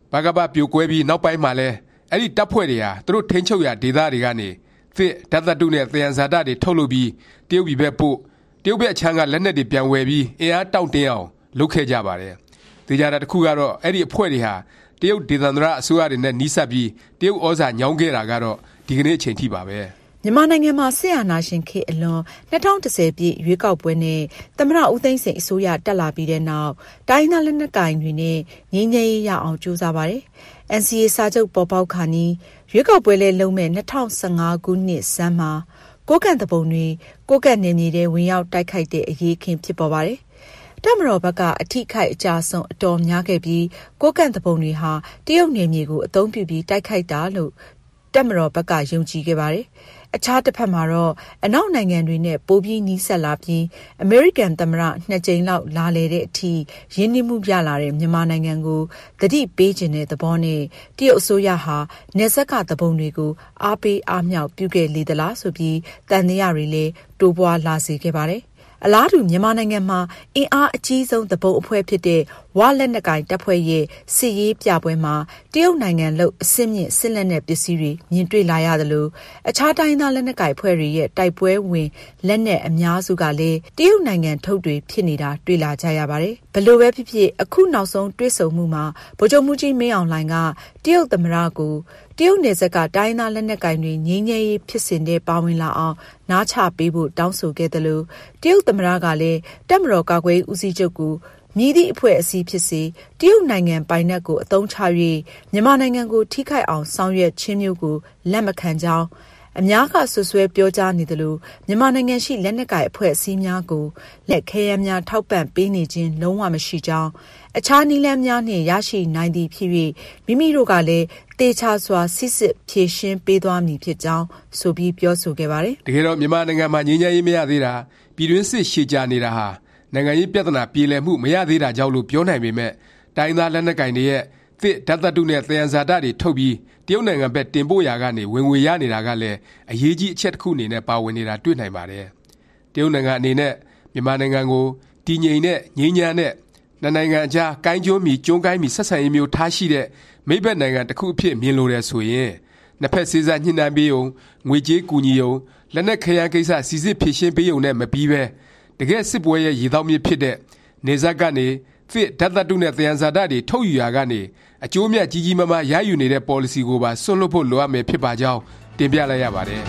ဘာကဘပြိုကွဲပြီးနောက်ပိုင်းမှာလဲအဲ့ဒီတပ်ဖွဲ့တွေဟာသူတို့ထိန်းချုပ်ရာဒေသတွေကနေသစ်ဓာတ်သတ္တုနဲ့သယံဇာတတွေထုတ်လုပ်ပြီးတရုတ်ပြည်ဘက်ပို့တရုတ်ဘက်အခြမ်းကလက်နက်တွေပြန်ဝယ်ပြီးအင်အားတောင့်တင်းအောင်လုပ်ခဲ့ကြပါတယ်။ဒေသတာတစ်ခုကတော့အဲ့ဒီအဖွဲ့တွေဟာတရုတ်ဒေသန္တရအစိုးရတွေနဲ့နှီးစပ်ပြီးတရုတ်ဩဇာညောင်းခဲ့တာကတော့ဒီကနေ့အချိန်ထိပါပဲ။မြန်မာနိုင်ငံမှာဆရာနာရှင်ခေအလွန်၂၀၁၀ပြည့်ရွေးကောက်ပွဲနဲ့သမ္မတဦးသိန်းစိန်အစိုးရတက်လာပြီးတဲ့နောက်တိုင်းသားလက်နက်ကိုင်တွေနဲ့ငြိမ်းချမ်းရေးရအောင်ကြိုးစားပါတယ်။ N C A စာချုပ်ပေါ်ပေါက်ခါနီးရွေးကောက်ပွဲလဲလုံးမဲ့၂၀၁၅ခုနှစ်စမ်းမှာကိုကန့်တပုံတွေကိုကန့်နေမြေတဲ့ဝင်ရောက်တိုက်ခိုက်တဲ့အရေးခင်းဖြစ်ပေါ်ပါတယ်။တပ်မတော်ဘက်ကအထိခိုက်အကြဆုံးအတော်များခဲ့ပြီးကိုကန့်တပုံတွေဟာတရုတ်နယ်မြေကိုအသုံးပြုပြီးတိုက်ခိုက်တာလို့တပ်မတော်ဘက်ကယုံကြည်ခဲ့ပါတယ်။အခြားတစ်ဖက်မှာတော့အနောက်နိုင်ငံတွေနဲ့ပိုပြီးနီးစပ်လာပြီးအမေရိကန်သမ္မတနှစ်ကြိမ်လောက်လာလေတဲ့အထိရင်းနှီးမှုပြလာတဲ့မြန်မာနိုင်ငံကိုသတိပေးခြင်းတဲ့သဘောနဲ့တရုတ်အစိုးရဟာနေဆက်ကသဘုံတွေကိုအားပေးအားမြောက်ပြုခဲ့လေသလားဆိုပြီးတန်တရားတွေလည်းတိုးပွားလာစေခဲ့ပါတယ်။အလားတူမြန်မာနိုင်ငံမှာအင်အားအကြီးဆုံးသဘုံအဖွဲ့ဖြစ်တဲ့ဝါလက်နက်ကိုင်တပ်ဖွဲ့ရဲ့စစ်ရေးပြပွဲမှာတရုတ်နိုင်ငံလို့အစစ်မြင့်စစ်လက်နက်ပစ္စည်းတွေမြင်တွေ့လာရသလိုအခြားတိုင်းသားလက်နက်ကိုင်ဖွဲ့တွေရဲ့တိုက်ပွဲဝင်လက်နက်အများစုကလည်းတရုတ်နိုင်ငံထုတ်တွေဖြစ်နေတာတွေ့လာကြရပါတယ်။ဘလို့ပဲဖြစ်ဖြစ်အခုနောက်ဆုံးတွေ့ဆုံမှုမှာဗိုလ်ချုပ်မှူးကြီးမင်းအောင်လှိုင်ကတရုတ်သမ္မတကိုတရုတ်နယ်စပ်ကတိုင်းသားလက်နက်ကိုင်တွေငြိမ်းချမ်းရေးဖြစ်စဉ်နဲ့ပါဝင်လာအောင်နားချပေးဖို့တောင်းဆိုခဲ့တယ်လို့တရုတ်သမ္မတကလည်းတပ်မတော်ကာကွယ်ဦးစီးချုပ်ကိုမြည်သည့်အဖွဲ့အစည်းဖြစ်စေတရုတ်နိုင်ငံပိုင်နက်ကိုအသုံးချ၍မြန်မာနိုင်ငံကိုထိခိုက်အောင်ဆောင်ရွက်ခြင်းမျိုးကိုလက်မခံကြောင်းအများကဆွဆွဲပြောကြားနေတယ်လို့မြန်မာနိုင်ငံရှိလက်နက်ကိုင်အဖွဲ့အစည်းများကိုလက်ခဲယမ်းများထောက်ပံ့ပေးနေခြင်းလုံးဝမရှိကြောင်းအခြားနည်းလမ်းများနှင့်ရရှိနိုင်သည်ဖြစ်၍မိမိတို့ကလည်းတေချာစွာစစ်စစ်ဖြည့်ရှင်းပေးသွားမည်ဖြစ်ကြောင်းဆိုပြီးပြောဆိုခဲ့ပါတယ်။တကယ်တော့မြန်မာနိုင်ငံမှာငြိမ်းချမ်းရေးမရသေးတာပြည်တွင်းစစ်ရှည်ကြာနေတာဟာနိုင်ငံရေးပြဿနာပြေလည်မှုမရသေးတာကြောင့်လို့ပြောနိုင်ပေမဲ့တိုင်းသားလက်နက်ကိုင်တွေရဲ့သစ်ဓာတ်သတ္တုနဲ့သယံဇာတတွေထုတ်ပြီးတရုတ်နိုင်ငံဘက်တင်ပို့ရာကနေဝင်ငွေရနေတာကလည်းအရေးကြီးအချက်တစ်ခုအနေနဲ့ပါဝင်နေတာတွေ့နိုင်ပါတယ်။တရုတ်နိုင်ငံအနေနဲ့မြန်မာနိုင်ငံကိုတည်ငြိမ်တဲ့ငြိမ်းချမ်းတဲ့နှစ်နိုင်ငံအကြားကိုင်းကျိုးမီကျွန်းကိုင်းမီဆက်ဆံရေးမျိုးထားရှိတဲ့မိဘနိုင်ငံတစ်ခုအဖြစ်မြင်လိုတယ်ဆိုရင်နှစ်ဖက်စေစားညှိနှိုင်းပေးုံငွေကြေးကူညီုံလက်နက်ခဲယမ်းကိစ္စစီစစ်ဖြေရှင်းပေးုံနဲ့မပြီးပဲတကယ်စစ်ပွဲရဲ့ရေတောက်မြစ်ဖြစ်တဲ့နေဇက်ကနေသစ်ဓာတ်သတ္တုနဲ့သယံဇာတတွေထုတ်ယူရာကနေအကျိုးမြတ်ကြီးကြီးမားမားရယူနေတဲ့ policy ကိုပါဆွတ်လွတ်ဖို့လိုအပ်မယ်ဖြစ်ပါကြောင်းတင်ပြလိုက်ရပါတယ်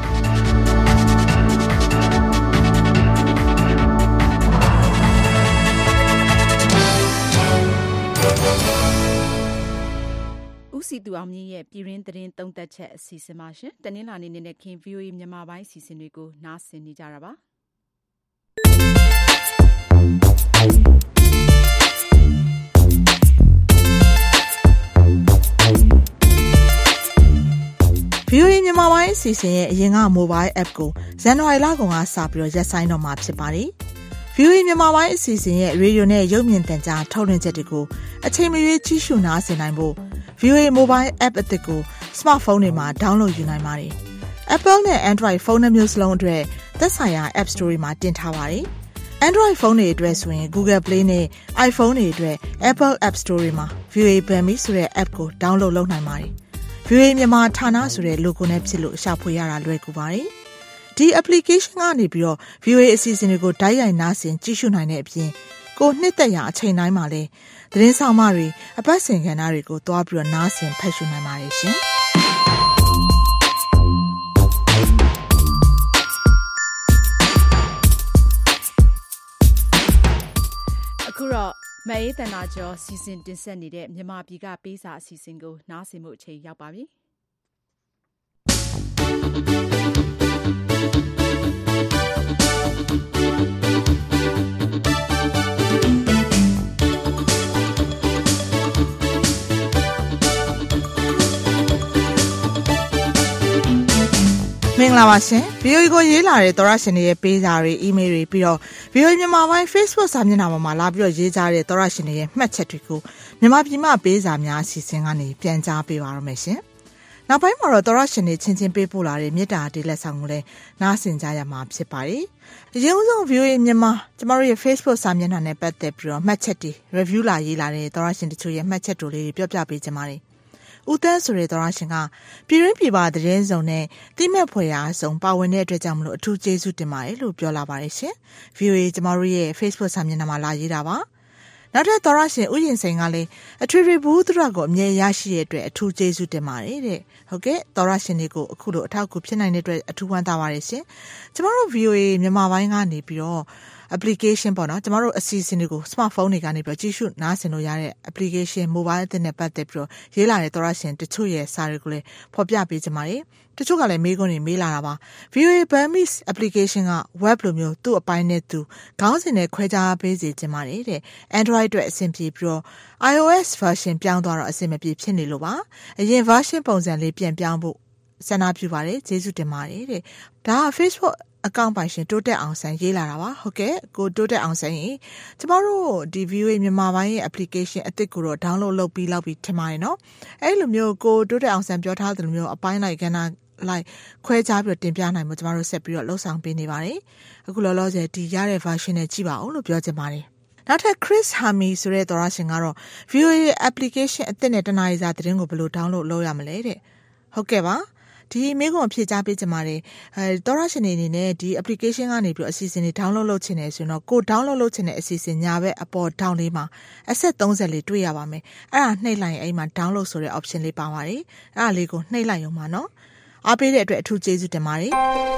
ဦးစီသူအောင်မြင့်ရဲ့ပြည်ရင်းသတင်းသုံးသက်ချက်အစီအစဉ်ပါရှင်။တနင်္လာနေ့နေ့နဲ့ခင် ဗွီအိုအေ မြန်မာပိုင်းအစီအစဉ်တွေကိုနားဆင်နေကြတာပါ။ဗွီအိုအေ မြန်မာပိုင်းအစီအစဉ်ရဲ့အရင်က mobile app ကိုဇန်နဝါရီလကုန်ကစပြီးတော့ရပ်ဆိုင်းတော့မှာဖြစ်ပါတယ်။ ဗွီအိုအေ မြန်မာပိုင်းအစီအစဉ်ရဲ့ရေဒီယိုနဲ့ရုပ်မြင်သံကြားထုတ်လွှင့်ချက်တွေကိုအချိန်မရွေးကြည့်ရှုနားဆင်နိုင်ဖို့ ဗွီအိုအေ mobile app အသစ်ကို smartphone တွေမှာ download ယူနိုင်ပါတယ်။ Apple နဲ့ Android ဖုန်းနှမျိုးစလုံးအတွက်သက်ဆိုင်ရာ App Store တွေမှာတင်ထားပါတယ်။ Android ဖုန်းတွေအတွက်ဆိုရင် Google Play နဲ့ iPhone တွေအတွက် Apple App Store တွေမှာ ဗွီအိုအေ Burmese ဆိုတဲ့ app ကို download လုပ်နိုင်ပါတယ်။ ဗွီအိုအေမြန်မာဌာနဆိုတဲ့ logo နဲ့ဖြစ်လို့ရှာဖွေရတာလွယ်ကူပါတယ်။ဒီ application ကနေပြီးတော့ ဗွီအိုအေ အစီအစဉ်တွေကိုတိုက်ရိုက်နားဆင်ကြည့်ရှုနိုင်တဲ့အပြင်ကိုနှစ်သက်ရာအချိန်တိုင်းမှာလည်းသတင်းဆောင်မတွေအပတ်စဉ်ကဏ္ဍတွေကိုတွားပြီးတော့နားဆင်ဖတ်ရှုနိုင်ပါတယ်ရှင်။အခုတော့မအေးတနာကျော်စီစဉ်တင်ဆက်နေတဲ့မြန်မာပြည်ကပေးစာအစီအစဉ်ကိုနားဆင်မှုအချိန်ရောက်ပါပြီ။မင်္ဂလာပါရှင်။ ဗီအိုအေကိုရေးလာတဲ့သောရရှင်တွေရဲ့ပေးစာတွေအီးမေးလ်တွေပြီးတော့ ဗီအိုအေမြန်မာပိုင်း Facebook စာမျက်နှာပေါ်မှာလာပြီးတော့ရေးကြတဲ့သောရရှင်တွေရဲ့မှတ်ချက်တွေကိုမြန်မာပြည်မှပေးစာများအစီအစဉ်ကနေပြန်ကြားပေးပါရမယ်ရှင်။နောက်ပိုင်းမှာတော့သောရရှင်တွေချင်းချင်းပေးပို့လာတဲ့မြေတာတေးလက်ဆောင်ကိုလည်းနားဆင်ကြရမှာဖြစ်ပါတယ်။အရင်ဆုံး view ရဲ့မြန်မာကျမတို့ရဲ့ Facebook စာမျက်နှာနဲ့ပတ်သက်ပြီးတော့မှတ်ချက်တွေ review လာရေးလာတဲ့သောရရှင်တချို့ရဲ့မှတ်ချက်တွေလေးပြောပြပေးကြပါမယ်။ဦးတန်းဆိုတဲ့သောရရှင်ကပြည်ရင်းပြည်ပသတင်းစုံနဲ့တိမဲ့ဖွယ်ရာအစုံပါဝင်တဲ့အတွက်ကြောင့်မလို့အထူးကျေးဇူးတင်ပါတယ်လို့ပြောလာပါတယ်ရှင်။ view ရဲ့ကျမတို့ရဲ့ Facebook စာမျက်နှာမှာလာရေးတာပါ။နောက်ထပ်သောရရှင်ဥယျင်စိန်ကလည်းအထွေထွေဘူးသူရကိုအမြဲရရှိတဲ့အတွက်အထူးကျေးဇူးတင်ပါတယ်တဲ့ဟုတ်ကဲ့သောရရှင်တွေကိုအခုလိုအထောက်အကူဖြစ်နိုင်တဲ့အတွက်အထူးဝမ်းသာပါတယ်ရှင်ကျမတို့ ဗီအိုအေ မြန်မာပိုင်းကနေပြီးတော့ application ပေါ့နော်ကျမတို့အစီအစဉ်တွေကို smartphone တွေကနေပြီးတော့ကြည့်ရှုနားဆင်လို့ရတဲ့ application mobile အသစ်နဲ့ပတ်သက်ပြီးတော့ရေးလာတဲ့သောရရှင်တချို့ရဲ့စာတွေကိုလည်းဖော်ပြပေးကြပါတယ်တချို့ကလည်းမေးခွန်းတွေမေးလာတာပါ ဗီအိုအေ Burmese application က web လိုမျိုးသူ့အပိုင်းနဲ့သူခေါင်းစဉ်နဲ့ခွဲခြားပေးစေချင်ပါတယ်တဲ့ Android အတွက်အဆင်ပြေပြီးတော့ iOS version ပြောင်းသွားတော့အဆင်မပြေဖြစ်နေလို့ပါအရင် version ပုံစံလေးပြန်ပြောင်းဖို့ဆန္ဒပြုပါတယ်ကျေးဇူးတင်ပါတယ်တဲ့ဒါက Facebook အကောင့်ပိုင်ရှင်တိုးတက်အောင်ဆန်ရေးလာတာပါဟုတ်ကဲ့ကိုတိုးတက်အောင်ဆန်ရင်ကျမတို့ဒီ ဗီအိုအေ မြန်မာပိုင်းရဲ့ application အသစ်ကိုတော့ download လုပ်ပြီးလောက်ပြီးထင်ပါတယ်နော်အဲ့လိုမျိုးကိုတိုးတက်အောင်ဆန်ပြောထားတယ်လို့မျိုးအပိုင်းလိုက်ကဏ္ဍလိုက်ခွဲခြားပြီးတင်ပြနိုင်မှုကျမတို့ဆက်ပြီးတော့လှုပ်ဆောင်ပေးနေပါတယ်အခုလောလောဆယ်ဒီရတဲ့ version နဲ့ကြည့်ပါဦးလို့ပြောချင်ပါတယ်နောက်ထပ် Chris Hammy ဆိုတဲ့သောရရှင်ကတော့ ဗီအိုအေ application အသစ်နဲ့တနားရီစာသတင်းကိုဘယ်လို download လုပ်ရမလဲတဲ့ဟုတ်ကဲ့ပါဒီမိကုံဖြည့်ချပေးကြပါလေအဲသောရရှင်နေနေနဲ့ဒီ application ကနေပြီးအစီအစဉ်တွေ download လုပ်ချင်တယ်ဆိုတော့ကို download လုပ်ချင်တဲ့အစီအစဉ်ညာဘက်အပေါ် down လေးမှာအဆက်သုံးဆယ်လေးတွေ့ရပါမယ်အဲ့ဒါနှိပ်လိုက်ရင်အဲ့မှာ download ဆိုတဲ့ option လေးပါပါတယ်အဲ့ဒါလေးကိုနှိပ်လိုက်ရုံပါနော်အားပေးတဲ့အတွက်အထူးကျေးဇူးတင်ပါတယ်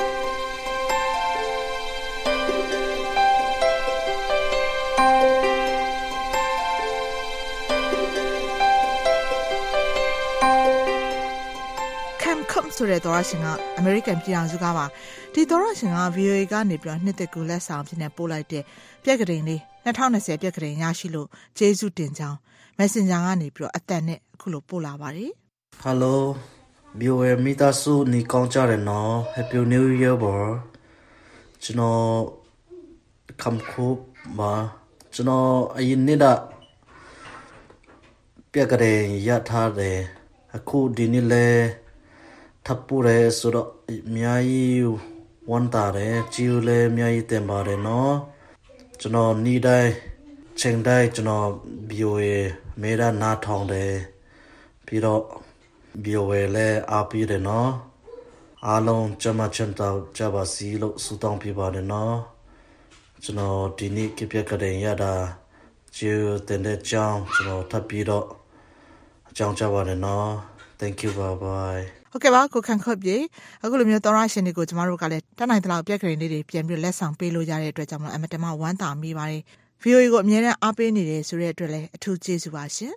ဆိုတဲ့သောရရှင်ကအမေရိကန်ပြည်အောင်စုကပါဒီသောရရှင်က ဗီအိုအေ ကနေပြီးတော့နှစ်သက်ကူလက်ဆောင်ဖြစ်နေပို့လိုက်တဲ့ပြက်ကလေးလေး၂၀၂၀ပြက်ကလေးရရှိလို့ကျေးဇူးတင်ကြောင်း Messenger ကနေပြီးတော့အသက်နဲ့အခုလိုပို့လာပါတယ် Hello ဗီအိုအေမိသားစုနေကောင်းကြတယ်နော် Happy New Year ပါကျွန်တော်ကမ်ခုမှာကျွန်တော်အရင်နေ့ကပြက်ကလေးရထားတယ်အခုဒီနေ့လဲထပ်ပူရဲဆိုတော့အများကြီးဝန်တာတယ်ကြည်လဲအများကြီးတင်ပါတယ်နော်ကျွန်တော်နေတိုင်းချိန်တိုင်းကျွန်တော် ဗီအိုအေ မေရာနာထောင်တယ်ပြီးတော့ ဗီအိုအေ လဲအားပေးတယ်နော်အားလုံးကျမချမ်းသာကြပါစီလို့ဆုတောင်းပေးပါတယ်နော်ကျွန်တော်ဒီနေ့ကပြက်ကလေးရတာကျည်တင်တဲ့ကြောင်းကျွန်တော်ထပ်ပြီးတော့အကြောင်းကြပါတယ်နော် Thank you bye bye ဟုတ်ကဲ့ပါကိုခန့်ခွတ်ပြေအခုလိုမျိုးသောရရှင်တွေကိုကျမတို့ကလည်းတတ်နိုင်တဲ့လောက်ပြက်ကလေးလေးတွေပြန်ပြီးလက်ဆောင်ပေးလို့ရတဲ့အတွက်ကြောင့်အမတမဝမ်းသာမိပါတယ် ဗီအိုအေ ကိုအမြဲတမ်းအားပေးနေတယ်ဆိုတဲ့အတွက်လည်းအထူးကျေးဇူးပါရှင်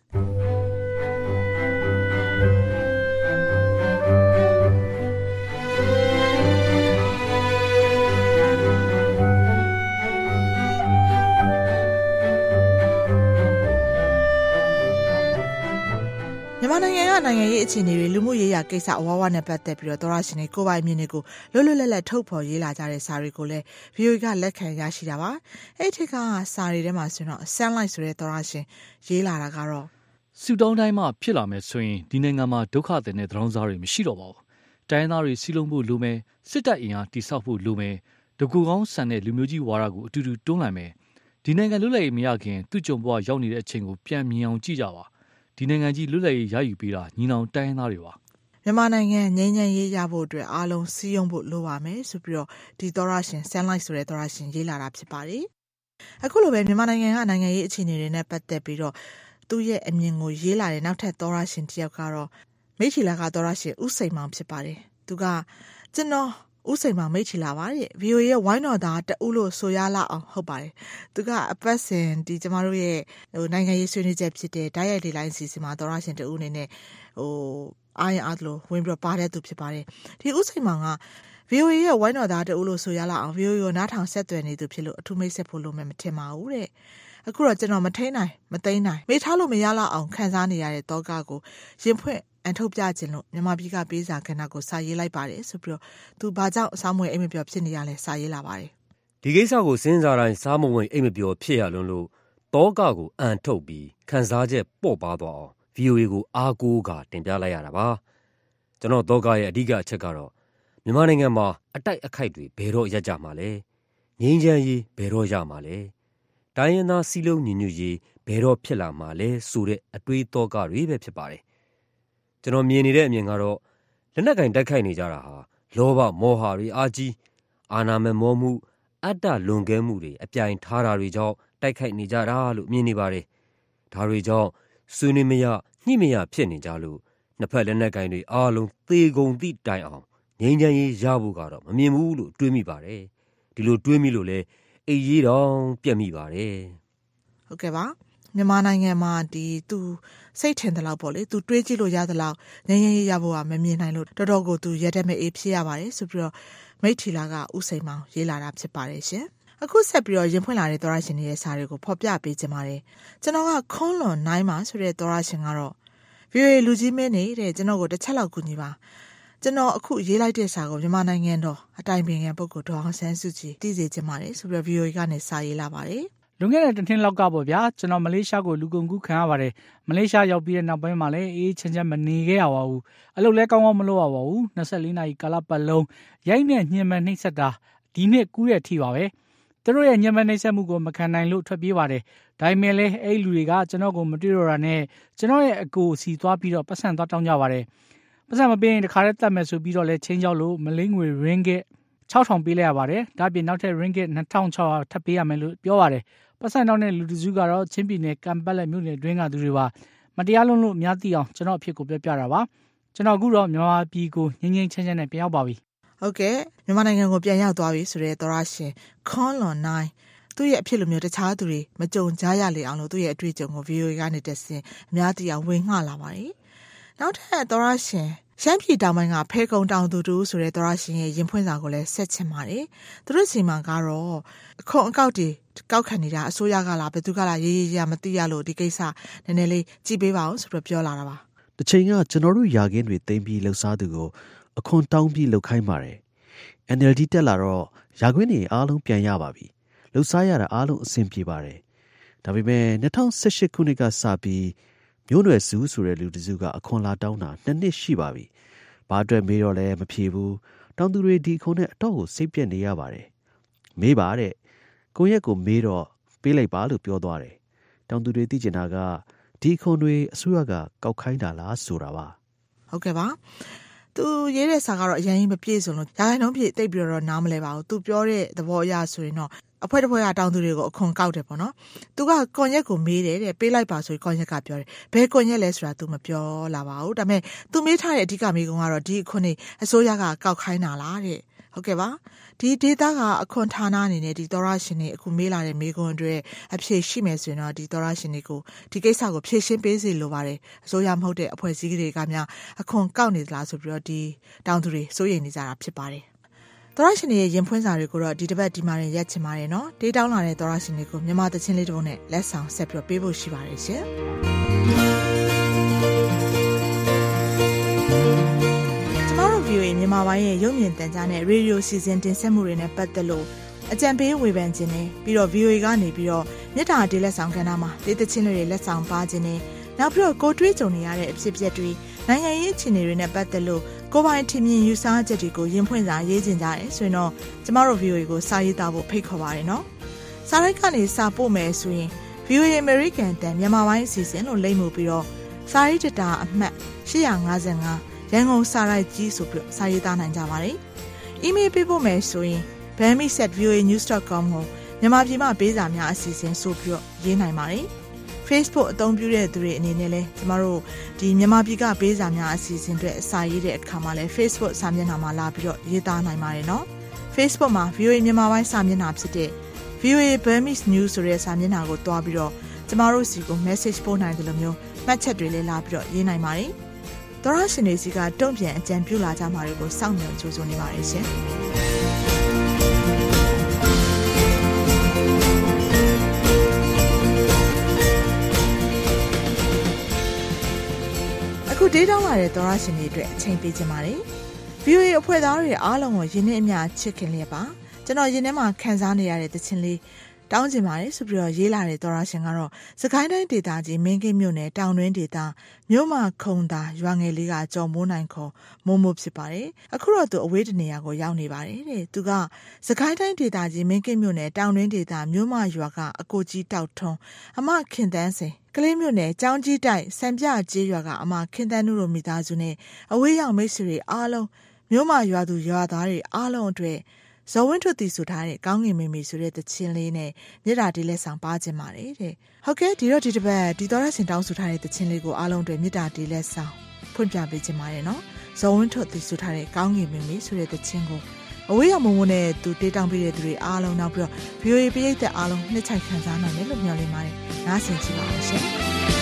မြန်မာနိုင်ငံကနိုင်ငံရေးအခြေအနေတွေလူမှုရေးရာကိစ္စအဝါဝနဲ့ပတ်သက်ပြီးတော့သောရရှင်တွေကိုပိုင်မြင်တွေကိုလွတ်လွတ်လပ်လပ်ထုတ်ဖော်ရေးလာကြတဲ့စာတွေကိုလည်း ဗီအိုအေ ကလက်ခံရရှိတာပါအဲ့ဒီကစာတွေထဲမှာဆိုတော့ Sunlight ဆိုတဲ့သောရရှင်ရေးလာတာကတော့ဆူတောင်းတိုင်းမှာဖြစ်လာမယ်ဆိုရင်ဒီနိုင်ငံမှာဒုက္ခသည်နဲ့သရောင်းစားတွေမရှိတော့ပါဘူးတိုင်းသားတွေစီးလုံးဖို့လိုမယ်စစ်တပ်အင်အားတိစောက်ဖို့လိုမယ်တကူကောင်းဆန်တဲ့လူမျိုးကြီးဝါဒကိုအတူတူတွန်းလှန်မယ်ဒီနိုင်ငံလွတ်လပ်ရေးမရခင်သူ့ကြုံဘဝရောက်နေတဲ့အချိန်ကိုပြန်မြင်အောင်ကြည့်ကြပါဒီနိုင်ငံကြီးလွတ်လပ်ရေးရယူပေးတာညီနောင်တိုင်းသားတွေပါမြန်မာနိုင်ငံငြိမ်းချမ်းရေးရဖို့အတွက်အားလုံးစည်းရုံးဖို့လိုပါမယ်ဆိုပြီးတော့ဒီသောရရှင် Sunlight ဆိုတဲ့သောရရှင်ရေးလာတာဖြစ်ပါတယ်အခုလိုပဲမြန်မာနိုင်ငံကနိုင်ငံရေးအခြေအနေတွေနဲ့ပတ်သက်ပြီးတော့သူ့ရဲ့အမြင်ကိုရေးလာတဲ့နောက်ထပ်သောရရှင်တစ်ယောက်ကတော့မိတ်ချီလာကသောရရှင်ဦးစိန်မောင်ဖြစ်ပါတယ်သူကကျွန်တော်ဦးစိန်မောင်မိတ်ချီလာပါတဲ့ ဗီအိုအေ ရဲ့ဝိုင်းတော်သားတဦးလို့ဆိုရလောက်အောင်ဟုတ်ပါတယ်သူကအပတ်စဉ်ဒီကျမတို့ရဲ့ဟိုနိုင်ငံရေးဆွေးနွေးချက်ဖြစ်တဲ့ဓာတ်ရိုက်လေလိုင်းစီစဉ်မှာသောရရှင်တဦးအနေနဲ့ဟိုအားရအားလို့ဝင်ပြီးပါတဲ့သူဖြစ်ပါတယ်ဒီဦးစိန်မောင်က ဗီအိုအေ ရဲ့ဝိုင်းတော်သားတဦးလို့ဆိုရလောက်အောင် ဗီအိုအေ ကိုနားထောင်ဆက်သွယ်နေသူဖြစ်လို့အထူးမိတ်ဆက်ဖို့လို့မထင်ပါဘူးတဲ့အခုတော့ကျွန်တော်မထိန်နိုင်မသိမ်းနိုင်မေးထားလို့မရလောက်အောင်ခံစားနေရတဲ့တောကကိုရင်ဖွင့်အန်ထုတ်ပြခြင်းလို့မြန်မာပြည်ကပေးစာခဏကိုစာရေးလိုက်ပါတယ်ဆိုပြီးတော့သူဘာကြောင့်အဆောင်မွေအိမ်မပြောဖြစ်နေရလဲစာရေးလာပါတယ်ဒီကိစ္စကိုစဉ်းစားတိုင်းစားမဝင်အိမ်မပြောဖြစ်ရလွန်းလို့တောကကိုအန်ထုတ်ပြီးခံစားချက်ပေါ့ပါသွားအောင် ဗီအိုအေ ကိုအားကိုးကတင်ပြလိုက်ရတာပါကျွန်တော်တော့ကရဲ့အဓိကအချက်ကတော့မြန်မာနိုင်ငံမှာအတိုက်အခိုက်တွေဘယ်တော့ရပ်ကြမှာလဲငြိမ်းချမ်းရေးဘယ်တော့ရမှာလဲတိုင်းရင်းသားစီးလုံးညီညွတ်ရေးဘယ်တော့ဖြစ်လာမှာလဲဆိုတဲ့အတွေးတော့ကတွေပဲဖြစ်ပါတယ်ကျွန်တော်မြင်နေတဲ့အမြင်ကတော့လက်နက်ကင်တိုက်ခိုက်နေကြတာဟာလောဘမောဟတွေအာကြီးအာဏာမမောမှုအတ္တလွန်ကဲမှုတွေအပြိုင်ထားတာတွေကြောင့်တိုက်ခိုက်နေကြတာလို့မြင်နေပါတယ်ဒါတွေကြောင့်ဆွေးနွေးမရညှိမရဖြစ်နေကြလို့နှစ်ဖက်လက်နက်ကင်တွေအားလုံးသေကုန်သည့်တိုင်အောင်ငြိမ်းချမ်းရေးရဖို့ကတော့မမြင်ဘူးလို့တွေးမိပါတယ်ဒီလိုတွေးမိလို့လေအေးရေးတောင်ပြက်မိပါတယ်ဟုတ်ကဲ့ပါမြန်မာနိုင်ငံမှာဒီသူစိတ်ထင်တယ်လို့ပေါ့လေသူတွေးကြည့်လို့ရသလောက်ငြိမ်းချမ်းရေးရဖို့ကမမြင်နိုင်လို့တော်တော်ကိုသူရက်တက်မဲ့အေးဖြစ်ရပါတယ်ဆိုပြီးတော့မိတ်ထီလာကဥစိန်မောင်ရေးလာတာဖြစ်ပါတယ်ရှင်အခုဆက်ပြီးတော့ရင်ဖွင့်လာတဲ့သောရရှင်ရဲ့စာတွေကိုဖော်ပြပေးခြင်းပါတယ်ကျွန်တော်ကခွန်းလွန်နိုင်မှာဆိုတဲ့သောရရှင်ကတော့ ဗီအိုအေ လူကြီးမင်းနေတဲ့ကျွန်တော်ကိုတစ်ချက်လောက်ကူညီပါကျွန်တော်အခုရေးလိုက်တဲ့စာကိုမြန်မာနိုင်ငံတော်အတိုင်ပင်ခံပုဂ္ဂိုလ်ဒေါ်အောင်ဆန်းစုကြည်တည်စေခြင်းပါတယ်ဆိုပြီးတော့ ဗီအိုအေ ကနေစာရေးလာပါတယ်လွန်ခဲ့တဲ့တစ်နှစ်လောက်ကပေါ့ဗျာကျွန်တော်မလေးရှားကိုလူကုန်ကူးခံရပါတယ်မလေးရှားရောက်ပြီးတဲ့နောက်ပိုင်းမှာလည်းအေးချမ်းချမ်းမနေခဲ့ရပါဘူးအလုပ်လည်းကောင်းကောင်းမလုပ်ရပါဘူး၂၄နာရီကာလပတ်လုံးရိုက်နဲ့ညှဉ်းပန်းနှိပ်စက်တာဒီနှစ်ကူးတဲ့အထိပါပဲသူတို့ရဲ့ညှဉ်းပန်းနှိပ်စက်မှုကိုမခံနိုင်လို့ထွက်ပြေးပါတယ်ဒါပေမဲ့လည်းအဲ့လူတွေကကျွန်တော်ကိုမတွေ့တော့တာနဲ့ကျွန်တော်ရဲ့အကိုစီသွားပြီးတော့ပတ်စံသွားတောင်းကြပါတယ်ပတ်စံမပေးရင်တခါတည်းတတ်မယ်ဆိုပြီးတော့လည်းချင်းကြောက်လို့မလိမ့်ငွေ ringgit ၆ထောင်ပေးလိုက်ရပါတယ်ဒါပြင်နောက်ထပ် ringgit ၂ထောင်၆ရာထပ်ပေးရမယ်လို့ပြောပါတယ်ပတ်စံတော့တဲ့လူတစုကတော့ချင်းပြည်နယ်ကံပတ်လက်မြို့နယ်တွင်းကသူတွေပါမတရားလုံးလို့အများသိအောင်ကျွန်တော်အဖြစ်ကိုပြောပြတာပါကျွန်တော်အခုတော့မြန်မာပြည်ကိုငင်းငင်းချမ်းချမ်းနဲ့ပြန်ရောက်ပါပြီဟုတ်ကဲ့မြန်မာနိုင်ငံကိုပြန်ရောက်သွားပြီဆိုတဲ့သောရရှင်ခွန်လွန်နိုင်သူ့ရဲ့အဖြစ်လိုမျိုးတခြားသူတွေမကြုံကြားရလေအောင်လို့သူ့ရဲ့အတွေ့အကြုံကို ဗီအိုအေ ကနေတက်ဆင်အများသိအောင်ဝင်ငှလာပါတယ်နောက်ထပ်သောရရှင်ရှမ်းပြည်တောင်ပိုင်းကဖဲကုံတောင်သူတူဆိုတဲ့သောရရှင်ရဲ့ရင်ဖွင့်စာကိုလည်းဆက်ချင်ပါတယ်သူတို့စီမံကတော့အခွန်အကောက်တွေကောက်ခံနေတာအစိုးရကလားဘယ်သူကလားရေးရေးရမသိရလို့ဒီကိစ္စနည်းနည်းလေးကြည့်ပေးပါဦးဆိုပြီးပြောလာတာပါတစ်ချိန်ကကျွန်တော်တို့ယာခင်းတွေတင်ပြီးလှုပ်ရှားသူကိုအခွန်တောင်းပြီးလှုပ်ခိုင်းပါတယ် အန် အယ် ဒီ တက်လာတော့ယာခွင်းတွေအားလုံးပြန်ရပါပြီလှုပ်ရှားရတာအားလုံးအဆင်ပြေပါတယ်ဒါပေမဲ့၂၀၁၈ခုနှစ်ကစပြီးမျိုးနွယ်စုဆိုတဲ့လူတစုကအခွန်လာတောင်းတာနှစ်နှစ်ရှိပါပြီဘာအတွက်မေးတော့လဲမဖြေဘူးတောင်းသူတွေဒီအခွန်နဲ့အတော့ကိုစိတ်ပြက်နေရပါတယ်မေးပါတဲ့ကိုရက်ကိုမေးတော့ပေးလိုက်ပါလို့ပြောသွားတယ်တောင်းသူတွေသိကျင်တာကဒီအခွန်တွေအစိုးရကကောက်ခိုင်းတာလားဆိုတာပါဟုတ်ကဲ့ပါသူရေးတဲ့စာကတော့အရင်မပြည့်စုံလို့ရာခိုင်နှုန်းပြည့်တိတ်ပြီးတော့နားမလဲပါဘူးသူပြောတဲ့သဘောအရဆိုရင်တော့အဖွဲတစ်ဖွဲကတောင်းသူတွေကိုအခွန်ကောက်တယ်ပေါ့နော်သူကကွန်ရက်ကိုမေးတယ်တဲ့ပေးလိုက်ပါဆိုရင်ကွန်ရက်ကပြောတယ်ဘယ်ကွန်ရက်လဲဆိုတာသူမပြောလာပါဘူးဒါပေမဲ့သူမေးထားတဲ့အဓိကမေးခွန်းကတော့ဒီအခွန်နေအစိုးရကကောက်ခိုင်းတာလားတဲ့ဟုတ်ကဲ့ပါဒီဒေတာကအခွန်ဌာနအနေနဲ့ဒီသောရရှင်တွေအခုမေးလာတဲ့မေးခွန်းတွေအဖြေရှိမယ်ဆိုရင်တော့ဒီသောရရှင်တွေကိုဒီကိစ္စကိုဖြေရှင်းပေးစီလိုပါတယ်အစိုးရမဟုတ်တဲ့အဖွဲ့အစည်းတွေကများအခွန်ကောက်နေသလားဆိုပြီးတော့ဒီတောင်းသူတွေစိုးရိမ်နေကြတာဖြစ်ပါတယ်သောရရှင်တွေရဲ့ရင်ဖွင့်စာတွေကိုတော့ဒီတစ်ပတ်ဒီမှာရက်ချင်ပါတယ်နော်ဒေးတောင်းလာတဲ့သောရရှင်တွေကိုမြန်မာသချင်းလေးတစ်ပုဒ်နဲ့လက်ဆောင်ဆက်ပြီးတော့ပေးဖို့ရှိပါတယ်ရှင်ဗီအိုအေမြန်မာပိုင်းရဲ့ရုပ်မြင်သံကြားနဲ့ရေဒီယိုစီစဉ်တင်ဆက်မှုတွေနဲ့ပတ်သက်လို့အကြံပေးဝေဖန်ခြင်းနဲ့ပြီးတော့ ဗီအိုအေ ကနေပြီးတော့မြစ်တာဒေးလက်ဆောင်ကဏ္ဍမှာဒေသချင်းတွေလက်ဆောင်ပါခြင်းနဲ့နောက်ပြီးတော့ကိုတွေးကြုံနေရတဲ့အဖြစ်အပျက်တွေနိုင်ငံရေးအခြေအနေတွေနဲ့ပတ်သက်လို့ကိုပိုင်ထင်မြင်ယူဆချက်တွေကိုရင်ဖွင့်စာရေးခြင်းကြတယ်ဆိုရင်တော့ကျမတို့ ဗီအိုအေ ကိုစာရေးသားဖို့ဖိတ်ခေါ်ပါရနော်စာရိုက်ကနေစာပို့မယ်ဆိုရင် ဗီအိုအေ American တန်မြန်မာပိုင်းအစီအစဉ်လို့လိမ့်မှုပြီးတော့စာရေးတတာအမှတ်၈၅၅ရန်ကုန်စာရိုက်ကြီးဆိုပြီးစာရေးသားနိုင်ကြပါတယ်။ email ပေးဖို့မယ်ဆိုရင် burmese at v o a news dot com ကိုမြန်မာပြည်မှာပေးစာများအစီအစဉ်ဆိုပြီးရေးနိုင်ပါတယ်။ Facebook အသုံးပြုတဲ့သူတွေအနေနဲ့လည်းကျမတို့ဒီမြန်မာပြည်ကပေးစာများအစီအစဉ်တွေအစာရေးတဲ့အခါမှာလည်း Facebook စာမျက်နှာမှာလာပြီးတော့ရေးသားနိုင်ပါတယ်နော်။ Facebook မှာ ဗီအိုအေ မြန်မာပိုင်းစာမျက်နှာဖြစ်တဲ့ ဗီအိုအေ Burmese News ဆိုတဲ့စာမျက်နှာကိုတွားပြီးတော့ကျမတို့စီကို message ပို့နိုင်တယ်လို့မျိုးမှတ်ချက်တွေလည်းလာပြီးတော့ရေးနိုင်ပါတယ်။သောရရှင်တွေစီကတုံ့ပြန်အကြံပြုလာကြမှာတွေကိုစောင့်မျှော်ကြိုးစားနေပါတယ်ရှင်။အခုဒေးတောင်းလာတဲ့သောရရှင်တွေအတွက်အချိန်ပေးခြင်းပါတယ်။ ဗီအိုအေ အဖွဲ့သားတွေအားလုံးကိုယင်းနှင်းအမျှချစ်ခင်လျက်ပါကျွန်တော်ယင်းထဲမှာခန်းစားနေရတဲ့သချင်းလေးတောင်းကျင်ပါတယ်ဆိုပြီးတော့ရေးလာတဲ့သောရရှင်ကတော့စကိုင်းတိုင်းဒေသကြီးမင်းကိမြို့နယ်တောင်တွင်းဒေသမြို့မခုံသာရွာငယ်လေးကကြော်မိုးနိုင်ခေါ်မိုးမိုးဖြစ်ပါတယ်အခုတော့သူအဝေးတနေရာကိုရောက်နေပါတယ်တဲ့သူကစကိုင်းတိုင်းဒေသကြီးမင်းကိမြို့နယ်တောင်တွင်းဒေသမြို့မရွာကအကိုကြီးတောက်ထွန်းအမခင်တန်းစင်ကလေးမြို့နယ်ကျောင်းကြီးတိုက်စံပြကျေးရွာကအမခင်တန်းတို့လိုမိသားစုနဲ့အဝေးရောက်မိတ်ဆွေတွေအားလုံးမြို့မရွာသူရွာသားတွေအားလုံးအတွက်ဇော်ဝင်းထွတ်တီဆိုထားတဲ့ကောင်းငင်မေမေဆိုတဲ့သချင်းလေးနဲ့မြေတာတီလက်ဆောင်ပါခြင်းပါတယ်တဲ့ဟုတ်ကဲ့ဒီတော့ဒီတစ်ပတ်ဒီတော်ရရှင်တောင်းဆိုထားတဲ့သချင်းလေးကိုအားလုံးအတွက်မြေတာတီလက်ဆောင်ဖွင့်ပြပေးခြင်းပါတယ်နော်ဇော်ဝင်းထွတ်တီဆိုထားတဲ့ကောင်းငင်မေမေဆိုတဲ့သချင်းကိုအဝေးရောက်မုံမုံနဲ့သူတေးတောင်းပေးတဲ့သူတွေအားလုံးနောက်ပြီးတော့ ဗီအိုအေ ပရိသတ်အားလုံးနှစ်ချိုက်ခံစားနိုင်တယ်လို့မျှော်လင့်ပါတယ်နားဆင်ကြည့်ပါဦးရှင်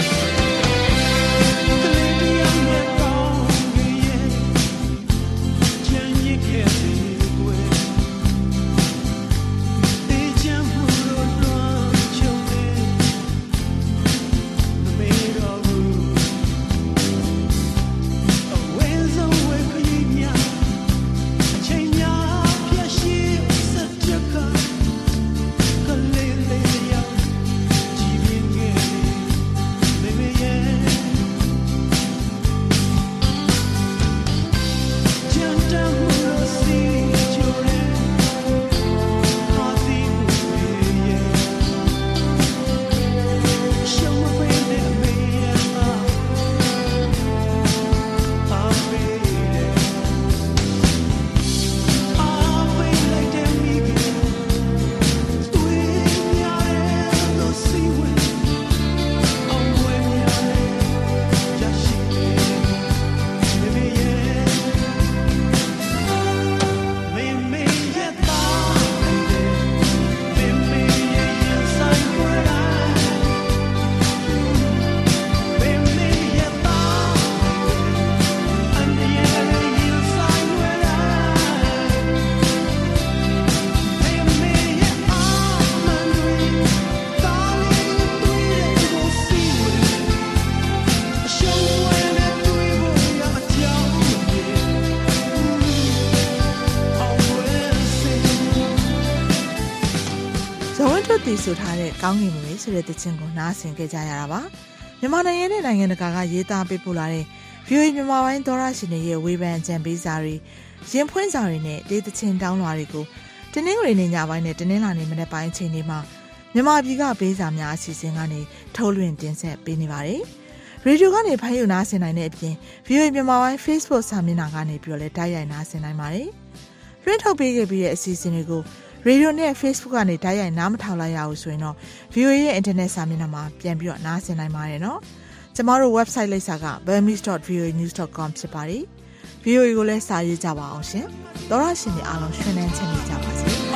တီဆိုထားတဲ့ကောင်းငင်မေမေဆိုတဲ့သချင်းကိုနားဆင်ကြကြရတာပါမြန်မာနိုင်ငံနဲ့နိုင်ငံတကာကရေးသားပေးပို့လာတဲ့ ဗီအိုအေ မြန်မာပိုင်းသောရရှင်တွေရဲ့ဝေဖန်အကြံပေးစာတွေရင်ဖွင့်စာတွေနဲ့ဒေသချင်းတောင်းလွှာတွေကိုတင်းနှင်းတွေနဲ့ညပိုင်းနဲ့တင်းနှင်းလာနေမနေ့ပိုင်းချိန်တွေမှာမြန်မာပြည်ကပေးစာများအစီအစဉ်ကနေထုတ်လွှင့်တင်ဆက်ပေးနေပါတယ်ရေဒီယိုကနေဖမ်းယူနားဆင်နိုင်တဲ့အပြင် ဗီအိုအေ မြန်မာပိုင်း Facebook စာမျက်နှာကနေပြီးတော့လည်းတိုက်ရိုက်နားဆင်နိုင်ပါတယ်လွှင့်ထုတ်ပေးခဲ့ပြီးတဲ့အစီအစဉ်တွေကိုရေဒီယိုနဲ့ Facebook ကနေတိုက်ရိုက်နားမထောင်လိုက်ရအောင်ဆိုရင်တော့ ဗီအိုအေ ရဲ့ Internet စာမျက်နှာမှာပြန်ပြီးတော့နားဆင်နိုင်ပါတယ်နော်။ကျမတို့ website လိပ်စာက burmese dot v o a news dot com ဖြစ်ပါတယ်။ ဗီအိုအေ ကိုလည်းစာရေးကြပါအောင်ရှင်။သောရရှင်တွေအားလုံးရှင်လန်းချမ်းမြေ့ကြပါစေ။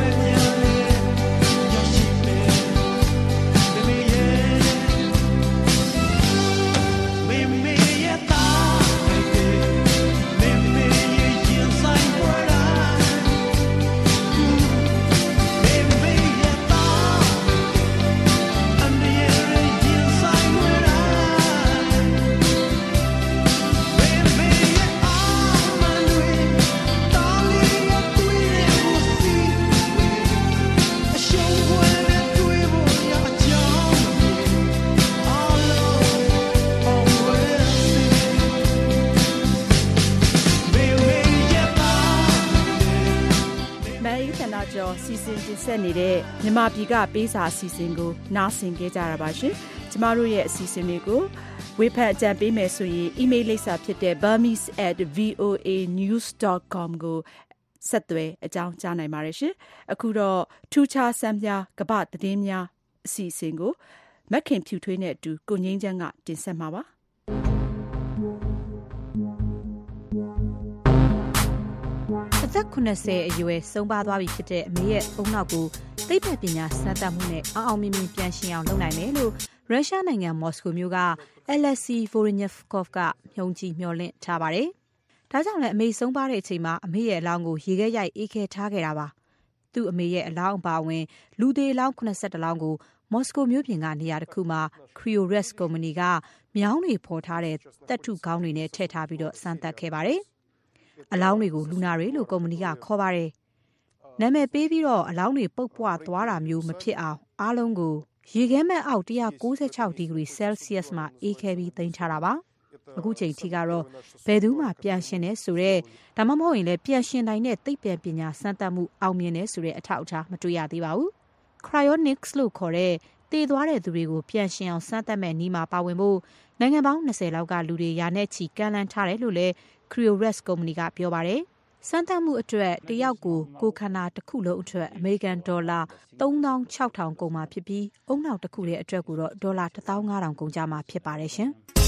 စီစဉ်တင်ဆက်နေတဲ့မြန်မာပြည်ကပေးစာအစီအစဉ်ကိုနားဆင်ကြကြရပါရှင်။ကျမတို့ရဲ့အစီအစဉ်တွေကိုဝေဖန်အကြံပေးမယ်ဆိုရင် email လိပ်စာဖြစ်တဲ့ burmese at v o a news dot com ကိုဆက်သွယ်အကြောင်းကြားနိုင်ပါတယ်ရှင်။အခုတော့ထူးခြားဆန်းပြကပ္ပသတင်းများအစီအစဉ်ကိုမက်ခင်ဖြူထွေးနဲ့အတူကိုငိမ့်ချမ်းကတင်ဆက်မှာပါ။အသက်ခုနှစ်ဆယ်အရွယ်ဆုံးပါသွားပြီဖြစ်တဲ့အမေရဲ့ဖုန်းနောက်ကိုသိပ္ပံပညာစမ်းသပ်မှုနဲ့အောင်အောင်မြင်မြင်ပြန်ရှင်းအောင်လုပ်နိုင်မယ်လို့ရုရှားနိုင်ငံမော်စကိုမြို့က Alexei Voronezhkov ကမျှော်ကြည့်မျှော်လင့်ထားပါတယ်။ဒါကြောင့်လည်းအမေဆုံးပါတဲ့အချိန်မှာအမေရဲ့အလောင်းကိုရေခဲရိုက်အေးခဲထားခဲ့တာပါ။သူ့အမေရဲ့အလောင်းအပါအဝင်လူသေးအလောင်းခုနှစ်ဆယ့်တစ်လောင်းကိုမော်စကိုမြို့ပြင်ကနေရာတစ်ခုမှာ Cryorex ကုမ္ပဏီကမြောင်းတွေဖော်ထားတဲ့သက်ထုခေါင်းတွေနဲ့ထည့်ထားပြီးတော့စမ်းသပ်ခဲ့ပါတယ်။အလောင်းတွေကိုလူနာတွေလို့ကုမ္ပဏီကခေါ်ပါတယ်။နာမည်ပေးပြီးတော့အလောင်းတွေပုတ်ပွားသွားတာမျိုးမဖြစ်အောင်အားလုံးကိုရေခဲမဲ့အောက်one ninety-sixဒီဂရီ Celsius မှာအေးခဲပြီးသိမ်းထားတာပါအခုချိန်ထိကတော့ဘယ်သူမှပြန်ရှင်နေဆိုတော့ဒါမှမဟုတ်ရင်လည်းပြန်ရှင်နိုင်တဲ့သိပ္ပံပညာစမ်းသပ်မှုအောင်မြင်နေဆိုတဲ့အထောက်အထားမတွေ့ရသေးပါဘူး Cryonics လို့ခေါ်တဲ့တည်သွားတဲ့သူတွေကိုပြန်ရှင်အောင်စမ်းသပ်မဲ့နီးမှာပါဝင်ဖို့နိုင်ငံပေါင်းtwentyလောက်ကလူတွေရာနဲ့ချီကမ်းလှမ်းထားတယ်လို့လည်း Cryorex ကုမ္ပဏီကပြောပါတယ်စမ်းသပ်မှုအတွက်တယောက်ကိုကိုခန္ဓာတစ်ခုလုံးအတွက်အမေရိကန်ဒေါ်လာthree thousand six thousandကုန်မှာဖြစ်ပြီးအုံနောက်တစ်ခုရဲ့အတွက်ကိုတော့ဒေါ်လာone thousand five hundredကုန်ကြမှာဖြစ်ပါတယ်ရှင်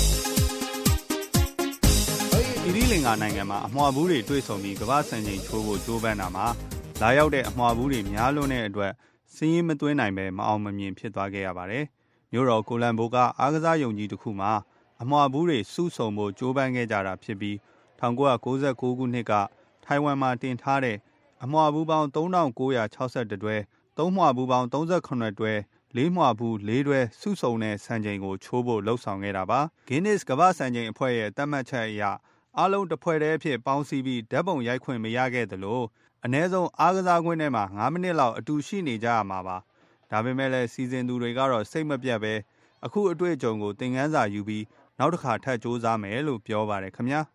။ဣရိလင်္ကာနိုင်ငံမှာအမွှာဘူးတွေတွေ့ဆုံပြီးကမ္ဘာစံချိန်ချိုးဖို့ကြိုးပမ်းတာမှာလာရောက်တဲ့အမွှာဘူးတွေများလွန်းတဲ့အတွက်စည်းရင်မသွင်းနိုင်ပဲမအောင်မမြင်ဖြစ်သွားခဲ့ရပါတယ်။မြို့တော်ကိုလံဘိုကအားကစားယုံကြီးတစ်ခုမှာအမွှာဘူးတွေစုဆုံဖို့ကြိုးပမ်းခဲ့ကြတာဖြစ်ပြီးnineteen ninety-nineခုနှစ်ကထိုင်ဝမ်မှာတင်ထားတဲ့အမွှာဘူးပေါင်းthree thousand nine hundred sixty-twoတွဲသုံးမွှာဘူးပေါင်းthirty-sevenတွဲလေးမွှာဘူးလေးတွဲစုဆုံတဲ့စံချိန်ကိုချိုးဖို့လှုံ့ဆော်ခဲ့တာပါ Guinness ကမ္ဘာစံချိန်အဖွဲ့ရဲ့သတ်မှတ်ချက်အရအားလုံးတစ်ဖွဲ့တည်းအဖြစ်ပေါင်းစည်းပြီးဓာတ်ပုံရိုက်ခွင့်မရခဲ့သလိုအနည်းဆုံးအားကစားကွင်းထဲမှာfiveမိနစ်လောက်အတူရှိနေကြရမှာပါဒါပေမဲ့လည်းစီစဉ်သူတွေကတော့စိတ်မပြတ်ပဲအခုအတွေ့အကြုံကိုသင်ခန်းစာယူပြီးနောက်တစ်ခါထပ်စူးစမ်းမယ်လို့ပြောပါတယ်ခင်ဗျာ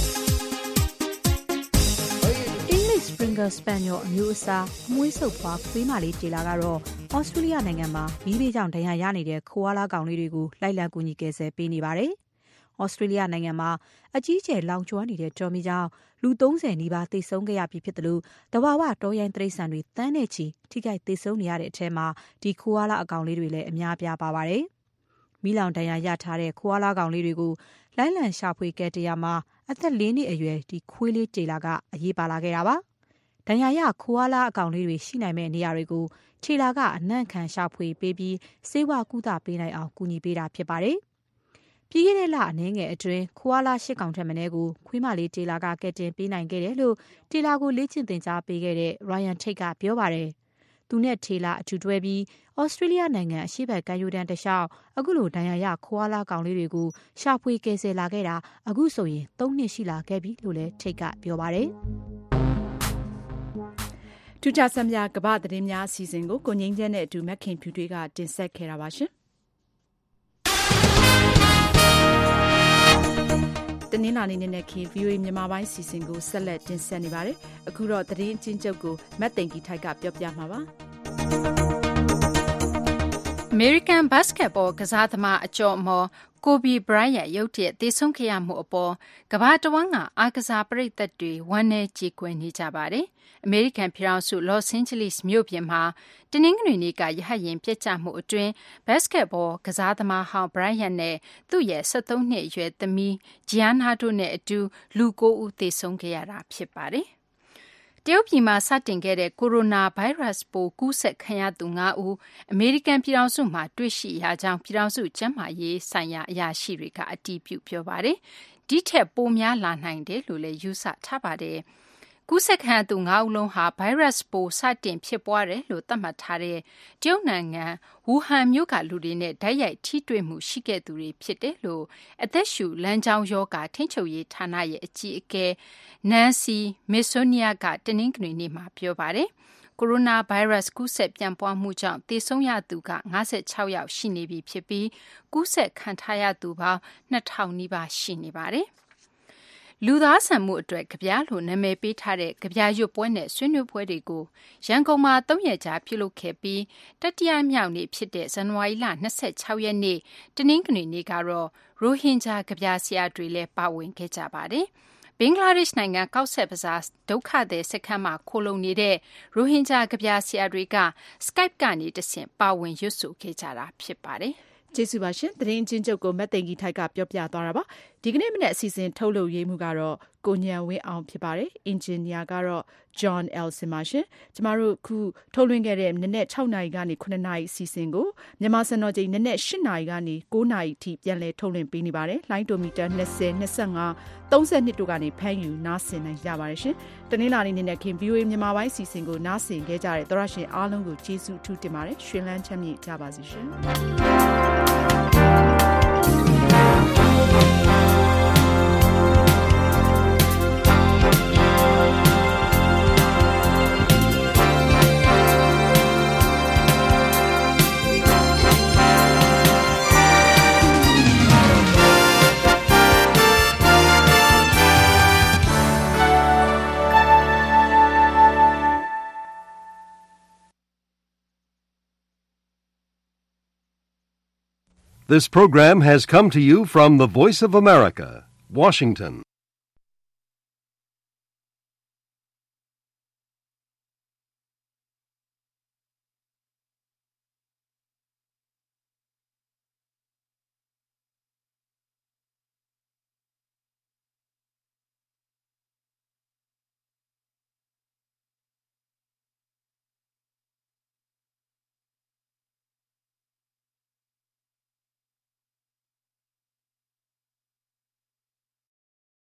Springer Spaniel အမျိုးအစားအမွှေးဆုပ်ဖွားခွေးမလေးကျေလာကတော့ဩစတြေးလျနိုင်ငံမှာမီးဘေးကြောင့်ဒဏ်ရာရနေတဲ့ခိုအာလာကောင်လေးတွေကိုလိုက်လံကူညီကယ်ဆယ်ပေးနေပါတယ်။ဩစတြေးလျနိုင်ငံမှာအကြီးအကျယ်လောင်ကျွမ်းနေတဲ့တော်မီကြောင့်လူthirtyနီးပါးသေဆုံးခဲ့ရပြီဖြစ်တယ်လို့တဘာဝတော်ရိုင်းတိရစ္ဆာန်တွေတန်းနဲ့ချီထိခိုက်သေဆုံးနေရတဲ့အထက်မှာဒီခိုအာလာအကောင်လေးတွေလည်းအများပြားပါပါတယ်။မီးလောင်ဒဏ်ရာရထားတဲ့ခိုအာလာကောင်လေးတွေကိုလိုက်လံရှာဖွေကယ်တင်ရမှာအသက်fourနှစ်အရွယ်ဒီခွေးလေးကျေလာကအရေးပါလာခဲ့တာပါ။ဒဏ်ရာရခိုအာလာအကောင်လေးတွေရှိနိုင်မဲ့နေရာတွေကိုခြေလာကအနံ့ခံရှာဖွေပေးပြီးစေဝါကုသပေးနိုင်အောင်ကူညီပေးတာဖြစ်ပါတယ်။ပြည်ခဲ့တဲ့လအနည်းငယ်အတွင်းခိုအာလာeightကောင်ထက်မနည်းကိုခွေးမလေးတေလာကကယ်တင်ပေးနိုင်ခဲ့တယ်လို့တေလာကိုလေ့ကျင့်သင်ကြားပေးခဲ့တဲ့ Ryan Tate ကပြောပါတယ်။သူနဲ့တေလာအထူတွဲပြီးဩစတြေးလျနိုင်ငံအရှေ့ဘက်ကမ်းရိုးတန်းတစ်လျှောက်အခုလိုဒဏ်ရာရခိုအာလာကောင်လေးတွေကိုရှာဖွေကယ်ဆယ်လာခဲ့တာအခုဆိုရင်threeနှစ်ရှိလာခဲ့ပြီလို့လည်း Tate ကပြောပါတယ်။ထူးခြားစံပြကမ္ဘာသတင်းများအစီအစဉ်ကိုကိုငင်းကျဲနဲ့အတူမက်ခင်ဖြူတွေကတင်ဆက်ခဲ့တာပါရှင်။တနင်္လာနေ့နဲ့ခင် ဗီအိုအေ မြန်မာပိုင်းစီစဉ်ကိုဆက်လက်တင်ဆက်နေပါတယ်။အခုတော့သတင်းအချင်းချုပ်ကိုမတ်သိန်ကြီးထိုက်ကပြောပြမှာပါ။ American Basketball ကစားသမားအကျော်အမော်ကိုဘီဘရိုင်းရဲ့ရုတ်တရက်သေဆုံးခဲ့ရမှုအပေါ်ကမ္ဘာတဝန်းကအားကစားပရိသတ်တွေဝမ်းနည်းကြေကွဲနေကြပါတယ်။ အမေရိကန်ပြည်ထောင်စု Los Angeles မြို့ပြင်မှာတနင်္ဂနွေနေ့ကရဟတ်ယာဉ်ပျက်ကျမှုအတွင်း Basketball ကစားသမားဟောင်း Bryant နဲ့သူ့ရဲ့thirteenနှစ်အရွယ်သမီး Gianna တို့နဲ့အတူလူnineဦးသေဆုံးခဲ့ရတာဖြစ်ပါတယ်။တရုတ်ပြည်မှာစတင်ခဲ့တဲ့ကိုရိုနာဗိုင်းရပ်စ်ပိုးကူးစက်ခံရသူfiveဦးအမေရိကန်ပြည်ထောင်စုမှာတွေ့ရှိရကြောင်းပြည်ထောင်စုကျန်းမာရေးဆိုင်ရာအရာရှိတွေကအတည်ပြုပြောပါတယ်။ဒီထက်ပိုများလာနိုင်တယ်လို့လည်းယူဆထားပါတယ်။ကူးစက်ခံရသူfiveဦးလုံးဟာဗိုင်းရပ်စ်ပိုးစတင်ဖြစ်ပွားတယ်လို့သတ်မှတ်ထားတဲ့တရုတ်နိုင်ငံဝူဟန်မြို့ကလူတွေနဲ့တိုက်ရိုက်ထိတွေ့မှုရှိခဲ့သူတွေဖြစ်တယ်လို့အသက်ရှူလမ်းကြောင်းရောဂါထိန်းချုပ်ရေးဌာနရဲ့အကြီးအကဲ Nancy Messonnier ကတနင်္ဂနွေနေ့မှာပြောပါတယ်။ကိုရိုနာဗိုင်းရပ်စ်ကူးစက်ပြန့်ပွားမှုကြောင့်သေဆုံးရသူကfifty-sixယောက်ရှိနေပြီဖြစ်ပြီးကူးစက်ခံထားရသူပေါင်းtwo thousandနီးပါးရှိနေပါတယ်။လူသားဆန်မှုအတွက်ကြပြားလို့နာမည်ပေးထားတဲ့ကြပြားရွတ်ပွဲနဲ့ဆွေးနွေးပွဲတွေကိုရန်ကုန်မှာthreeရက်ကြာပြုလုပ်ခဲ့ပြီးတတိယမြောက်နေ့ဖြစ်တဲ့ဇန်နဝါရီလtwenty-sixရက်နေ့တနင်္ဂနွေနေ့ကတော့ရိုဟင်ဂျာကြပြားဆရာတွေလည်းပါဝင်ခဲ့ကြပါတယ်။ဘင်္ဂလားဒေ့ရှ်နိုင်ငံကောက်ဆက်ဘဇာဒုက္ခသည်စခန်းမှာခိုလုံနေတဲ့ရိုဟင်ဂျာကြပြားဆရာတွေက Skype ကနေတဆင့်ပါဝင်ရွတ်ဆိုခဲ့ကြတာဖြစ်ပါတယ်။ကျေးဇူးပါရှင်သတင်းအချင်းချုပ်ကိုမတ်သိန်ကြီးထိုက်ကပြောပြသွားတာပါဒီကနေ့မနေ့အစီအစဉ်ထုတ်လုပ်ရေးမှုကတော့ကိုညံဝင်းအောင်ဖြစ်ပါတယ်အင်ဂျင်နီယာကတော့ John Elson ပါရှင်ကျမတို့ခုထုတ်လွှင့်ခဲ့တဲ့နနက်sixနာရီကနေnineနာရီအစီအစဉ်ကိုမြန်မာစံတော်ချိန်နနက်eightနာရီကနေnineနာရီအထိပြန်လည်ထုတ်လွှင့်ပေးနေပါတယ်လိုင်းတိုမီတာtwenty, twenty-five, thirty-twoတို့ကနေဖမ်းယူနားဆင်နိုင်ကြပါတယ်ရှင်တနင်္လာနေ့နေ့ခင် ဗီအိုအေ မြန်မာပိုင်းအစီအစဉ်ကိုနားဆင်ခဲ့ကြတဲ့သောရရှင်အားလုံးကိုကျေးဇူးထူးတင်ပါတယ်ရွှေလန်းချမ်းမြေ့ကြပါစေရှင် This program has come to you from the Voice of America, Washington.